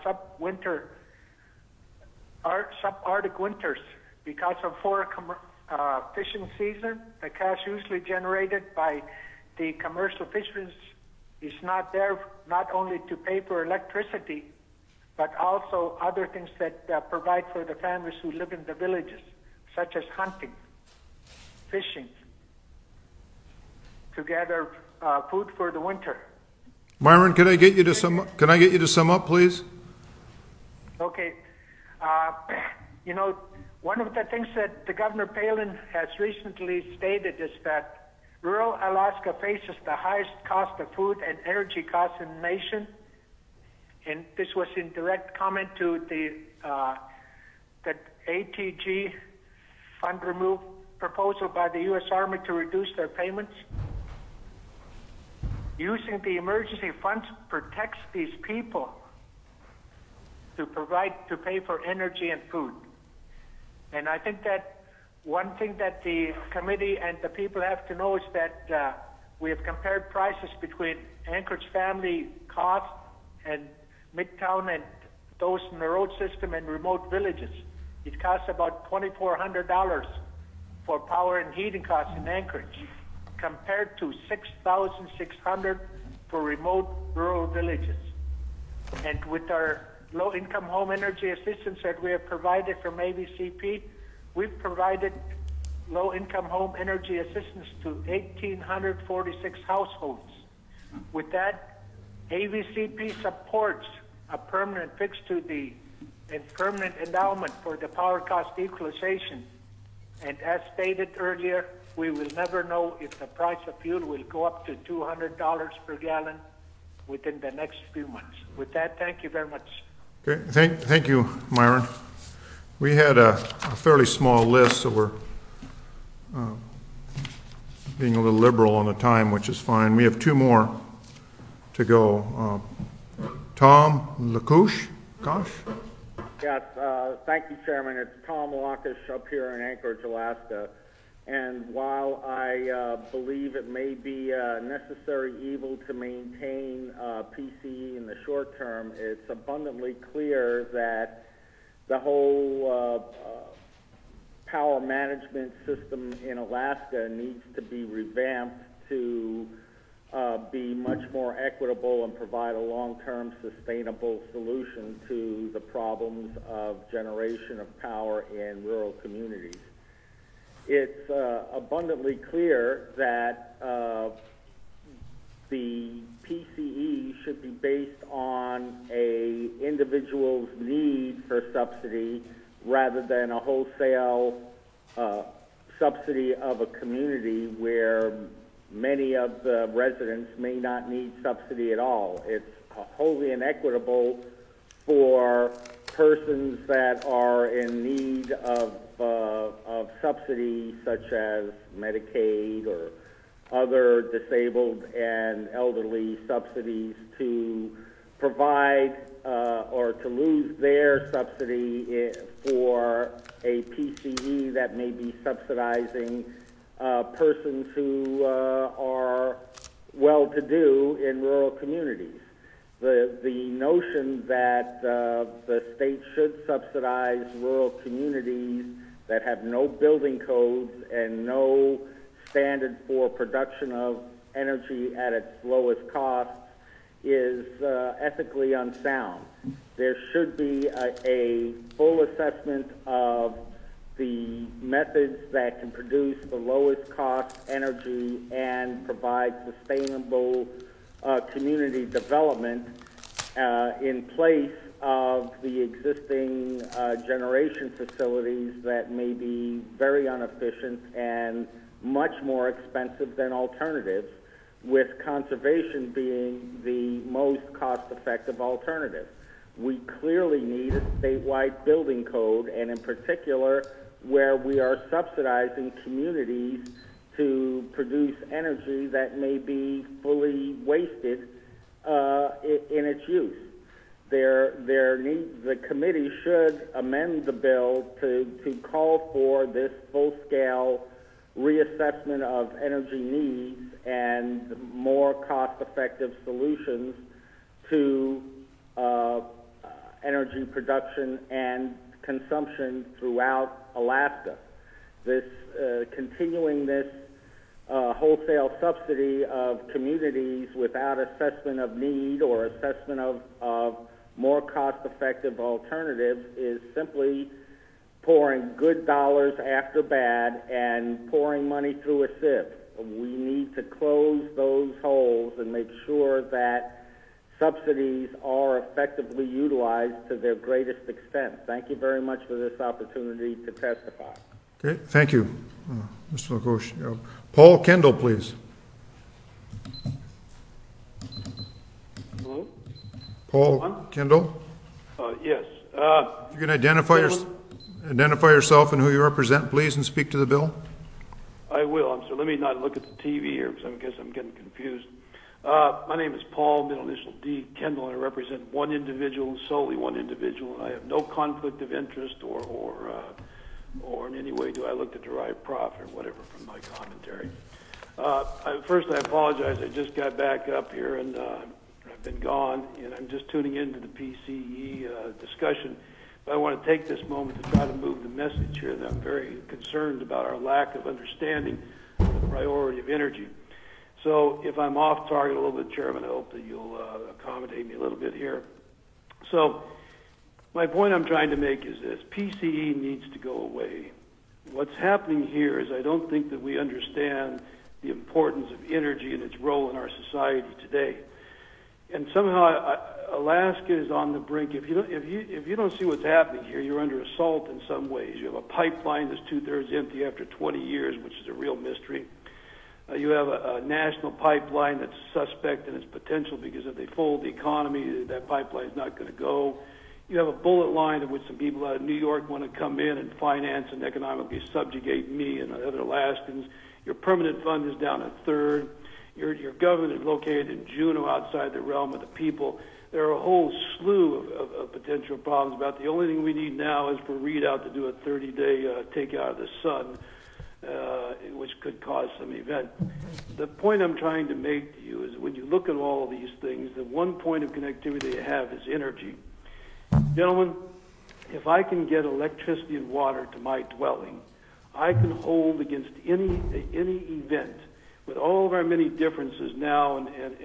subarctic winters. Because of poor fishing season, the cash usually generated by the commercial fisheries is not there not only to pay for electricity, but also other things that provide for the families who live in the villages, such as hunting, fishing, to gather food for the winter. Myron, can I get you to sum up, please? Okay. One of the things that the Governor Palin has recently stated is that rural Alaska faces the highest cost of food and energy costs in the nation. And this was in direct comment to the ATG fund remove proposal by the U.S. Army to reduce their payments. Using the emergency funds protects these people to pay for energy and food. And I think that one thing that the committee and the people have to know is that we have compared prices between Anchorage family costs and Midtown and those in the road system and remote villages. It costs about $2,400 for power and heating costs in Anchorage, compared to $6,600 for remote rural villages. And with our low-income home energy assistance that we have provided from AVCP, we've provided low-income home energy assistance to 1,846 households. With that, AVCP supports a permanent fix to the permanent endowment for the power cost equalization. And as stated earlier, we will never know if the price of fuel will go up to $200 per gallon within the next few months. With that, thank you very much. Okay, thank you, Myron. We had a fairly small list, so we're being a little liberal on the time, which is fine. We have two more to go. Tom Lakush? Gosh? Yes, thank you, Chairman. It's Tom Lakush up here in Anchorage, Alaska. And while I believe it may be a necessary evil to maintain PCE in the short term, it's abundantly clear that the whole power management system in Alaska needs to be revamped to be much more equitable and provide a long-term sustainable solution to the problems of generation of power in rural communities. It's abundantly clear that the PCE should be based on a individual's need for subsidy rather than a wholesale subsidy of a community where many of the residents may not need subsidy at all. It's wholly inequitable for persons that are in need of subsidies such as Medicaid or other disabled and elderly subsidies to provide or to lose their subsidy for a PCE that may be subsidizing persons who are well-to-do in rural communities. The notion that the state should subsidize rural communities that have no building codes and no standard for production of energy at its lowest cost is ethically unsound. There should be a full assessment of the methods that can produce the lowest cost energy and provide sustainable community development in place of the existing generation facilities that may be very inefficient and much more expensive than alternatives, with conservation being the most cost-effective alternative. We clearly need a statewide building code, and in particular, where we are subsidizing communities to produce energy that may be fully wasted in its use. The committee should amend the bill to call for this full-scale reassessment of energy needs and more cost-effective solutions to energy production and consumption throughout Alaska. Continuing this wholesale subsidy of communities without assessment of need or assessment of more cost-effective alternative is simply pouring good dollars after bad and pouring money through a sieve. We need to close those holes and make sure that subsidies are effectively utilized to their greatest extent. Thank you very much for this opportunity to testify. Okay, thank you, Mr. LaCoche. Paul Kendall, please. Hello? Paul Kendall? Yes. You can identify yourself and who you represent, please, and speak to the bill. I will. I'm sorry. Let me not look at the TV here because I guess I'm getting confused. My name is Paul, middle initial D, Kendall, and I represent one individual, solely one individual, and I have no conflict of interest or in any way do I look to derive profit or whatever from my commentary. First, I apologize. I just got back up here, and I've been gone, and I'm just tuning into the PCE discussion. But I want to take this moment to try to move the message here that I'm very concerned about our lack of understanding of the priority of energy. So if I'm off target a little bit, Chairman, I hope that you'll accommodate me a little bit here. So my point I'm trying to make is this. PCE needs to go away. What's happening here is I don't think that we understand the importance of energy and its role in our society today. And somehow Alaska is on the brink. If you don't see what's happening here, you're under assault in some ways. You have a pipeline that's 2/3 empty after 20 years, which is a real mystery. You have a national pipeline that's suspect in its potential because if they fold the economy, that pipeline is not going to go. You have a bullet line in which some people out of New York want to come in and finance and economically subjugate me and other Alaskans. Your permanent fund is down 1/3. Your government is located in Juneau, outside the realm of the people. There are a whole slew of potential problems about the only thing we need now is for Readout to do a 30-day takeout of the sun, which could cause some event. The point I'm trying to make to you is when you look at all of these things, the one point of connectivity they have is energy. Gentlemen, if I can get electricity and water to my dwelling, I can hold against any event. With all of our many differences now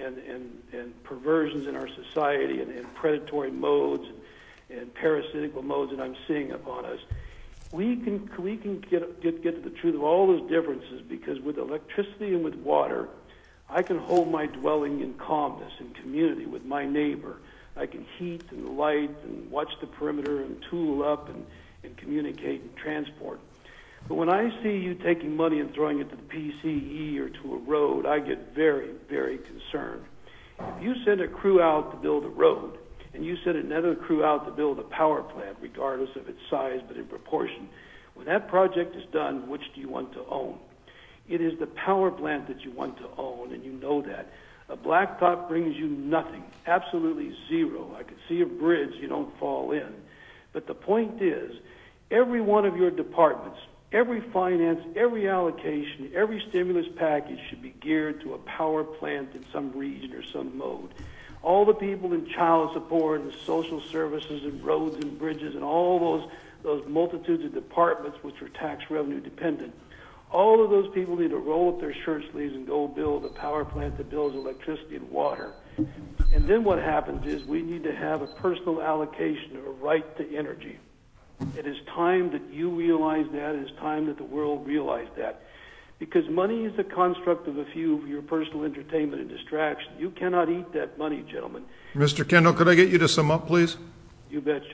and perversions in our society and predatory modes and parasitical modes that I'm seeing upon us, we can get to the truth of all those differences because with electricity and with water, I can hold my dwelling in calmness and community with my neighbor. I can heat and light and watch the perimeter and tool up and communicate and transport. But when I see you taking money and throwing it to the PCE or to a road, I get very, very concerned. If you send a crew out to build a road, and you send another crew out to build a power plant, regardless of its size but in proportion, when that project is done, which do you want to own? It is the power plant that you want to own, and you know that. A blacktop brings you nothing, absolutely zero. I could see a bridge, you don't fall in. But the point is, every one of your departments, every finance, every allocation, every stimulus package should be geared to a power plant in some region or some mode. All the people in child support and social services and roads and bridges and all those multitudes of departments which are tax revenue dependent, all of those people need to roll up their shirt sleeves and go build a power plant that builds electricity and water. And then what happens is we need to have a personal allocation of a right to energy. It is time that you realize that. It is time that the world realize that. Because money is a construct of a few for your personal entertainment and distraction. You cannot eat that money, gentlemen. Mr. Kendall, could I get you to sum up, please? You betcha.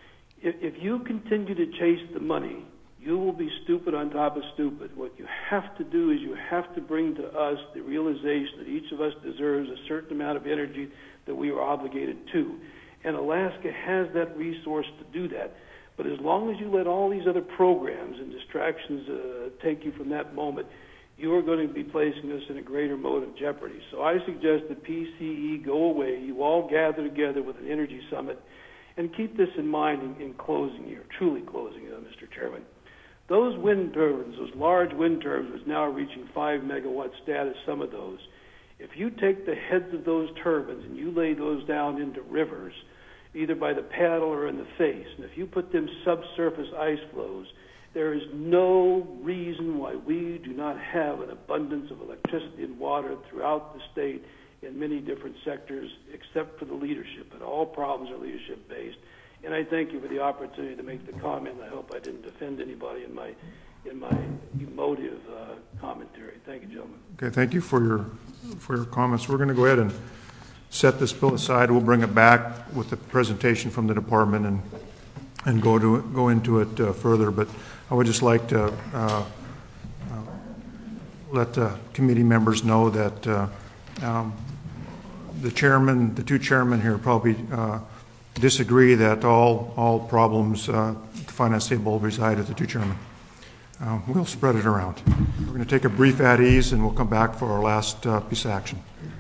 If you continue to chase the money, you will be stupid on top of stupid. What you have to do is you have to bring to us the realization that each of us deserves a certain amount of energy that we are obligated to. And Alaska has that resource to do that. But as long as you let all these other programs and distractions take you from that moment, you are going to be placing us in a greater mode of jeopardy. So I suggest that PCE go away. You all gather together with an energy summit. And keep this in mind in closing here, truly closing, Mr. Chairman. Those wind turbines, those large wind turbines, which now are reaching 5 megawatt status, some of those, if you take the heads of those turbines and you lay those down into rivers, either by the paddle or in the face, and if you put them subsurface ice flows, there is no reason why we do not have an abundance of electricity and water throughout the state in many different sectors, except for the leadership. But all problems are leadership-based. And I thank you for the opportunity to make the comment. I hope I didn't offend anybody in my emotive commentary. Thank you, gentlemen. Okay, thank you for your comments. We're going to go ahead and set this bill aside. We'll bring it back with the presentation from the department and go into it further. But I would just like to let the committee members know that the two chairmen here probably disagree that all problems at the finance table reside at the two chairmen. We'll spread it around. We're going to take a brief at ease, and we'll come back for our last piece of action.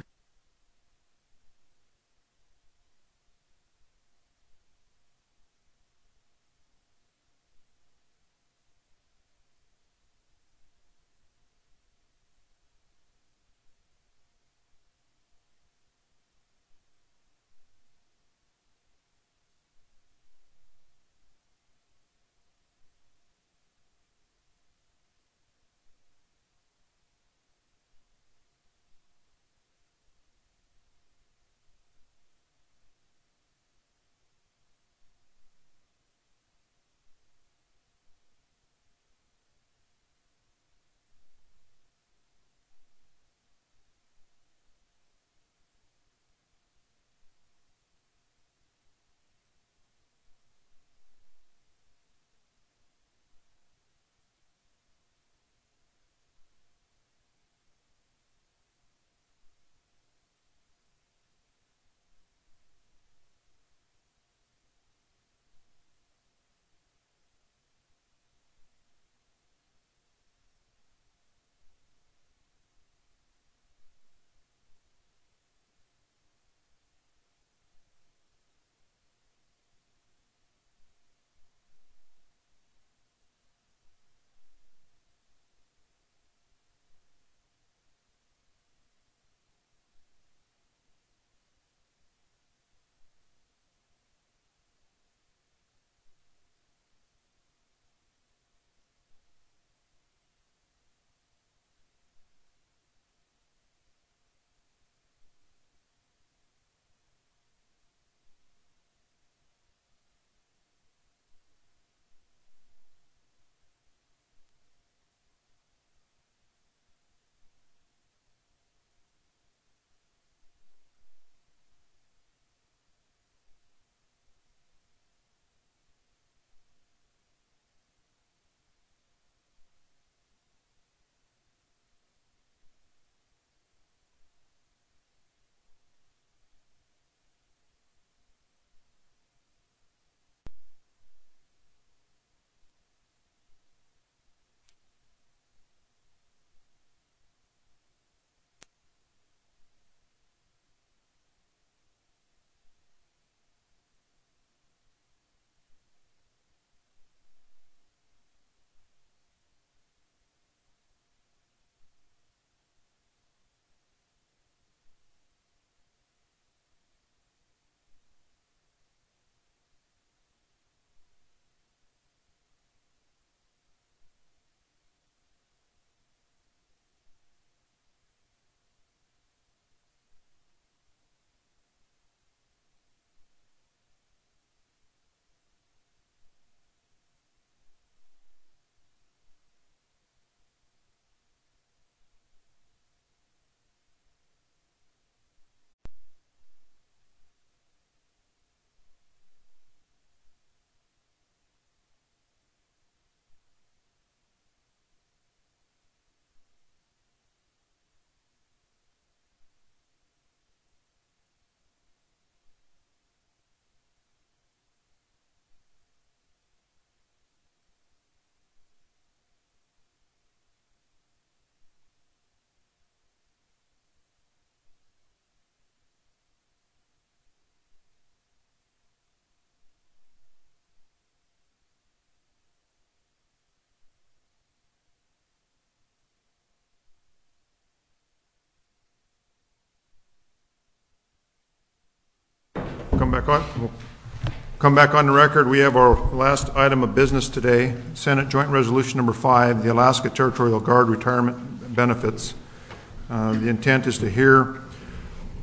Come back on. We'll come back on the record. We have our last item of business today, Senate Joint Resolution Number 5, the Alaska Territorial Guard Retirement Benefits. The intent is to hear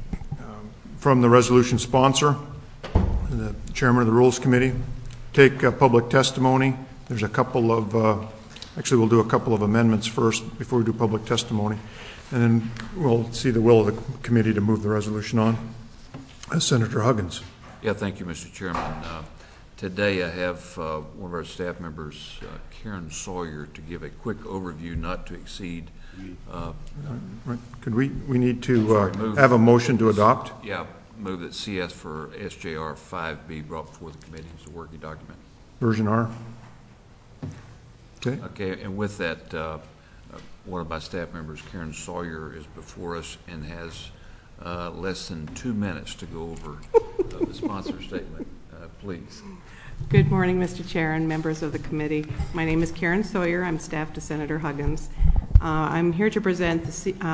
from the resolution sponsor, the chairman of the Rules Committee, take public testimony. There's a couple of, actually we'll do a couple of amendments first before we do public testimony, and then we'll see the will of the committee to move the resolution on. Senator Huggins. Yeah, thank you, Mr. Chairman. Today I have one of our staff members, Karen Sawyer, to give a quick overview, not to exceed. Right. Could we need to have a motion to adopt? Yeah, move that CS for SJR 5 be brought before the committee as a working document. Version R. Okay. Okay, and with that, one of my staff members, Karen Sawyer, is before us and has less than 2 minutes to go over the sponsor statement. Please. Good morning, Mr. Chair and members of the committee. My name is Karen Sawyer. I'm staff to Senator Huggins. I'm here to present the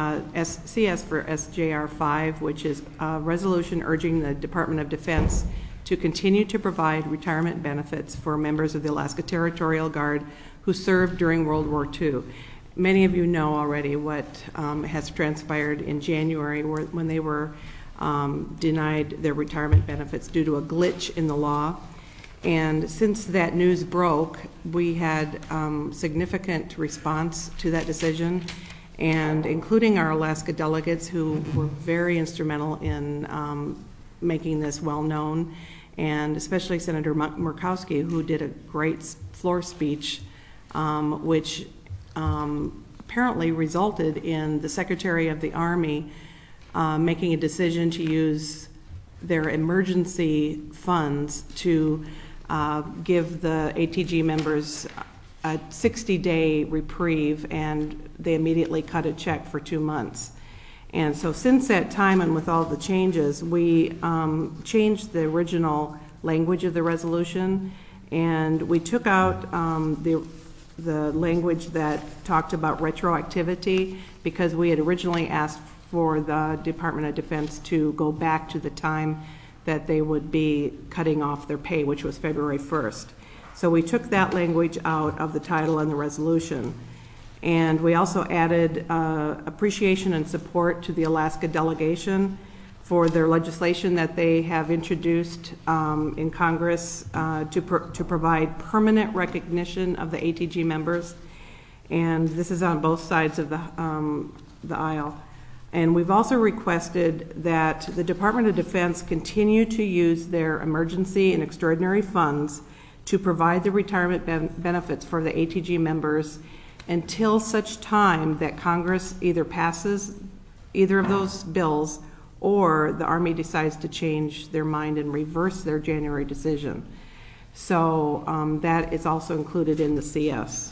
CS for SJR 5, which is a resolution urging the Department of Defense to continue to provide retirement benefits for members of the Alaska Territorial Guard who served during World War II. Many of you know already what has transpired in January when they were denied their retirement benefits due to a glitch in the law. And since that news broke, we had significant response to that decision, and including our Alaska delegates who were very instrumental in making this well known, and especially Senator Murkowski, who did a great floor speech, which apparently resulted in the Secretary of the Army making a decision to use their emergency funds to give the ATG members a 60-day reprieve, and they immediately cut a check for 2 months. And so since that time, and with all the changes, we changed the original language of the resolution, and we took out the language that talked about retroactivity, because we had originally asked for the Department of Defense to go back to the time that they would be cutting off their pay, which was February 1st. So we took that language out of the title and the resolution. And we also added appreciation and support to the Alaska delegation for their legislation that they have introduced in Congress to provide permanent recognition of the ATG members. And this is on both sides of the aisle. And we've also requested that the Department of Defense continue to use their emergency and extraordinary funds to provide the retirement benefits for the ATG members until such time that Congress either passes either of those bills or the Army decides to change their mind and reverse their January decision. So that is also included in the CS.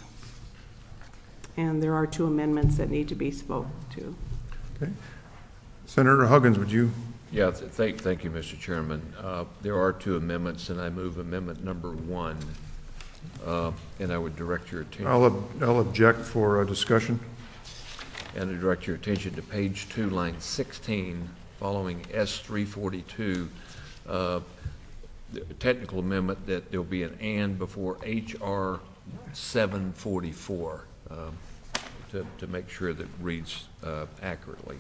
And there are 2 amendments that need to be spoken to. Okay. Senator Huggins, would you? Yeah, thank you, Mr. Chairman. There are 2 amendments, and I move amendment number 1, and I would direct your attention. I'll object for discussion. And I direct your attention to page 2, line 16, following S342, the technical amendment that there'll be an and before HR 744. To make sure that it reads accurately.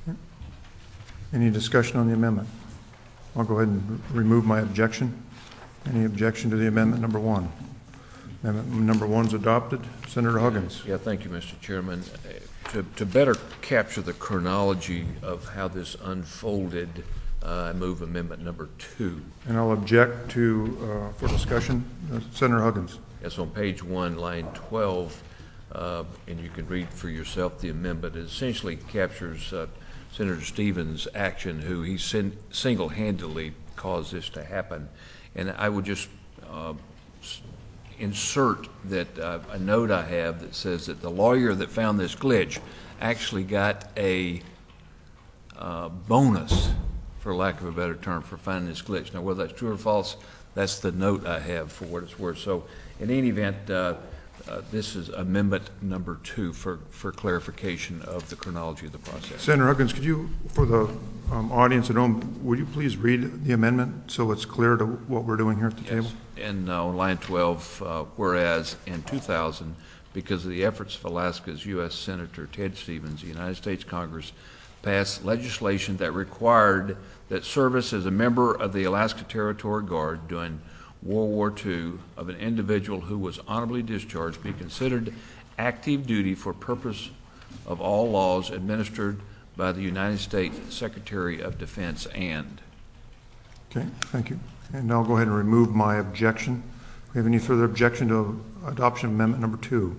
Any discussion on the amendment? I'll go ahead and remove my objection. Any objection to the amendment number 1? Amendment number 1 is adopted. Senator Huggins. Yeah, thank you, Mr. Chairman. To better capture the chronology of how this unfolded, I move amendment number 2. And I'll object to, for discussion, Senator Huggins. Yes, on page 1, line 12, and you can read for yourself the amendment. It essentially captures Senator Stevens' action, who he single-handedly caused this to happen. And I would just insert that a note I have that says that the lawyer that found this glitch actually got a bonus, for lack of a better term, for finding this glitch. Now, whether that's true or false, that's the note I have for what it's worth. So in any event, this is amendment number 2 for clarification of the chronology of the process. Senator Huggins, could you, for the audience at home, would you please read the amendment so it's clear to what we're doing here at the table? And on line 12, whereas in 2000, because of the efforts of Alaska's U.S. Senator Ted Stevens, the United States Congress passed legislation that required that service as a member of the Alaska Territorial Guard during World War II of an individual who was honorably discharged be considered active duty for purpose of all laws administered by the United States Secretary of Defense and. Okay, thank you. And I'll go ahead and remove my objection. Do we have any further objection to adoption of amendment number 2?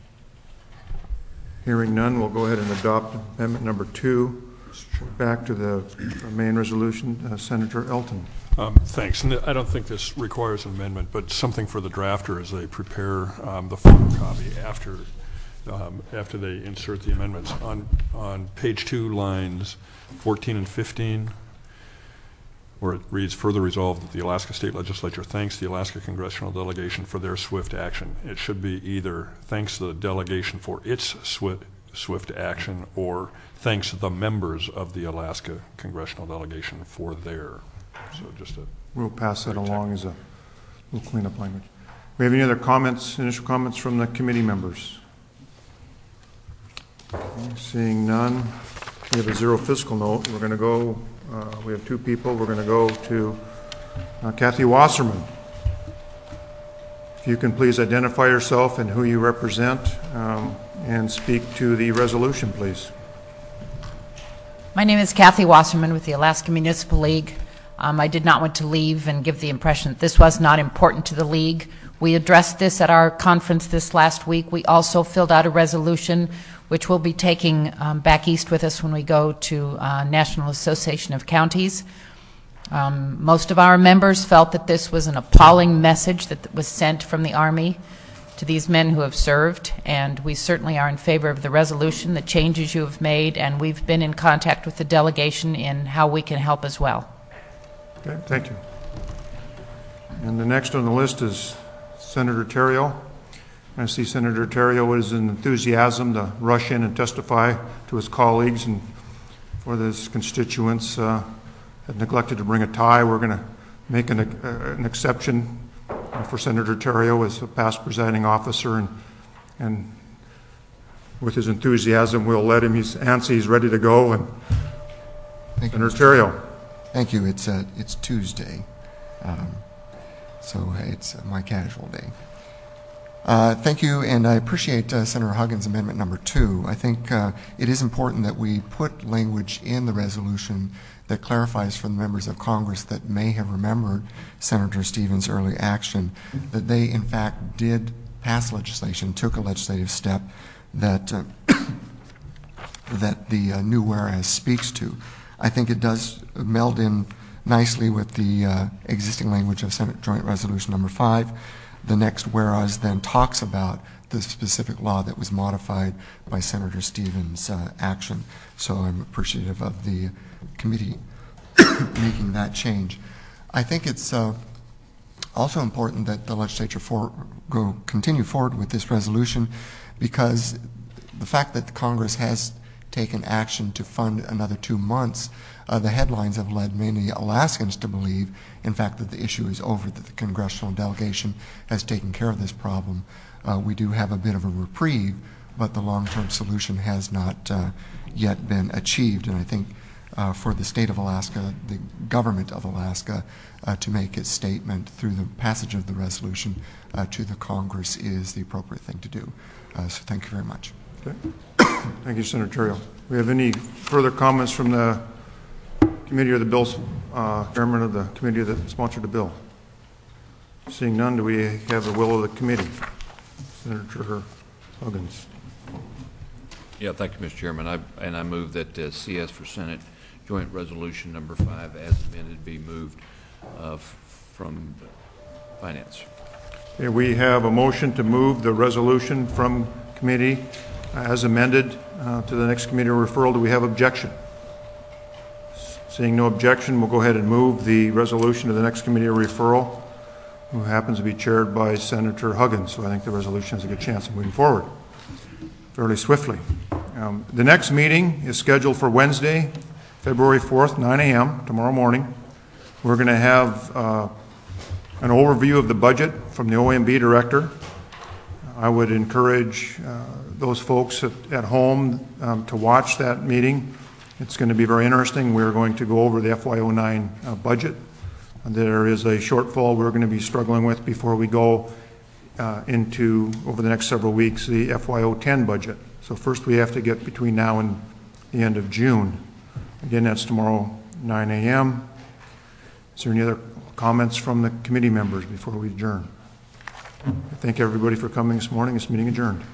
Hearing none, we'll go ahead and adopt amendment number 2. Back to the main resolution, Senator Elton. Thanks. And I don't think this requires an amendment, but something for the drafter as they prepare the photocopy after they insert the amendments. On page 2, lines 14 and 15, where it reads, further resolved that the Alaska State Legislature thanks the Alaska Congressional Delegation for their swift action. It should be either thanks the delegation for its swift action or thanks the members of the Alaska Congressional Delegation for their. So just a. We'll pass that along as a little cleanup language. We have any other comments, initial comments from the committee members? Seeing none, we have a zero fiscal note. We're going to go, we have 2 people. We're going to go to Kathy Wasserman. If you can please identify yourself and who you represent and speak to the resolution, please. My name is Kathy Wasserman with the Alaska Municipal League. I did not want to leave and give the impression that this was not important to the League. We addressed this at our conference this last week. We also filled out a resolution which we'll be taking back east with us when we go to National Association of Counties. Most of our members felt that this was an appalling message that was sent from the Army to these men who have served, and we certainly are in favor of the resolution, the changes you have made, and we've been in contact with the delegation in how we can help as well. Okay, thank you. And the next on the list is Senator Terrio. I see Senator Terrio is in enthusiasm to rush in and testify to his colleagues and for his constituents. Had neglected to bring a tie. We're going to make an exception for Senator Terrio as a past presiding officer, and with his enthusiasm, we'll let him. He's antsy. He's ready to go. And Senator Terrio. Thank you. It's Tuesday, so it's my casual day. Thank you, and I appreciate Senator Huggins' amendment number 2. I think it is important that we put language in the resolution that clarifies for the members of Congress that may have remembered Senator Stevens' early action that they, in fact, did pass legislation, took a legislative step that that the new whereas speaks to. I think it does meld in nicely with the existing language of Senate Joint Resolution number 5. The next whereas then talks about the specific law that was modified by Senator Stevens' action. So I'm appreciative of the committee making that change. I think it's also important that the legislature continue forward with this resolution, because the fact that the Congress has taken action to fund another 2 months, the headlines have led many Alaskans to believe, in fact, that the issue is over, that the congressional delegation has taken care of this problem. We do have a bit of a reprieve, but the long-term solution has not yet been achieved. And I think for the state of Alaska, the government of Alaska, to make its statement through the passage of the resolution to the Congress is the appropriate thing to do. So thank you very much. Okay. Thank you, Senator Terrio. We have any further comments from the committee or the bill's chairman of the committee that sponsored the bill? Seeing none, do we have the will of the committee? Senator Huggins. Yeah, thank you, Mr. Chairman. I move that CS for Senate Joint Resolution number 5 as amended be moved from Finance. Okay, we have a motion to move the resolution from committee as amended to the next committee referral. Do we have objection? Seeing no objection, we'll go ahead and move the resolution to the next committee referral, who happens to be chaired by Senator Huggins. So I think the resolution has a good chance of moving forward fairly swiftly. The next meeting is scheduled for Wednesday, February 4th, 9 a.m., tomorrow morning. We're going to have an overview of the budget from the OMB director. I would encourage those folks at home to watch that meeting. It's going to be very interesting. We're going to go over the FY09 budget. There is a shortfall we're going to be struggling with before we go into, over the next several weeks, the FY010 budget. So first we have to get between now and the end of June. Again, that's tomorrow, 9 a.m. Is there any other comments from the committee members before we adjourn? I thank everybody for coming this morning. This meeting adjourned.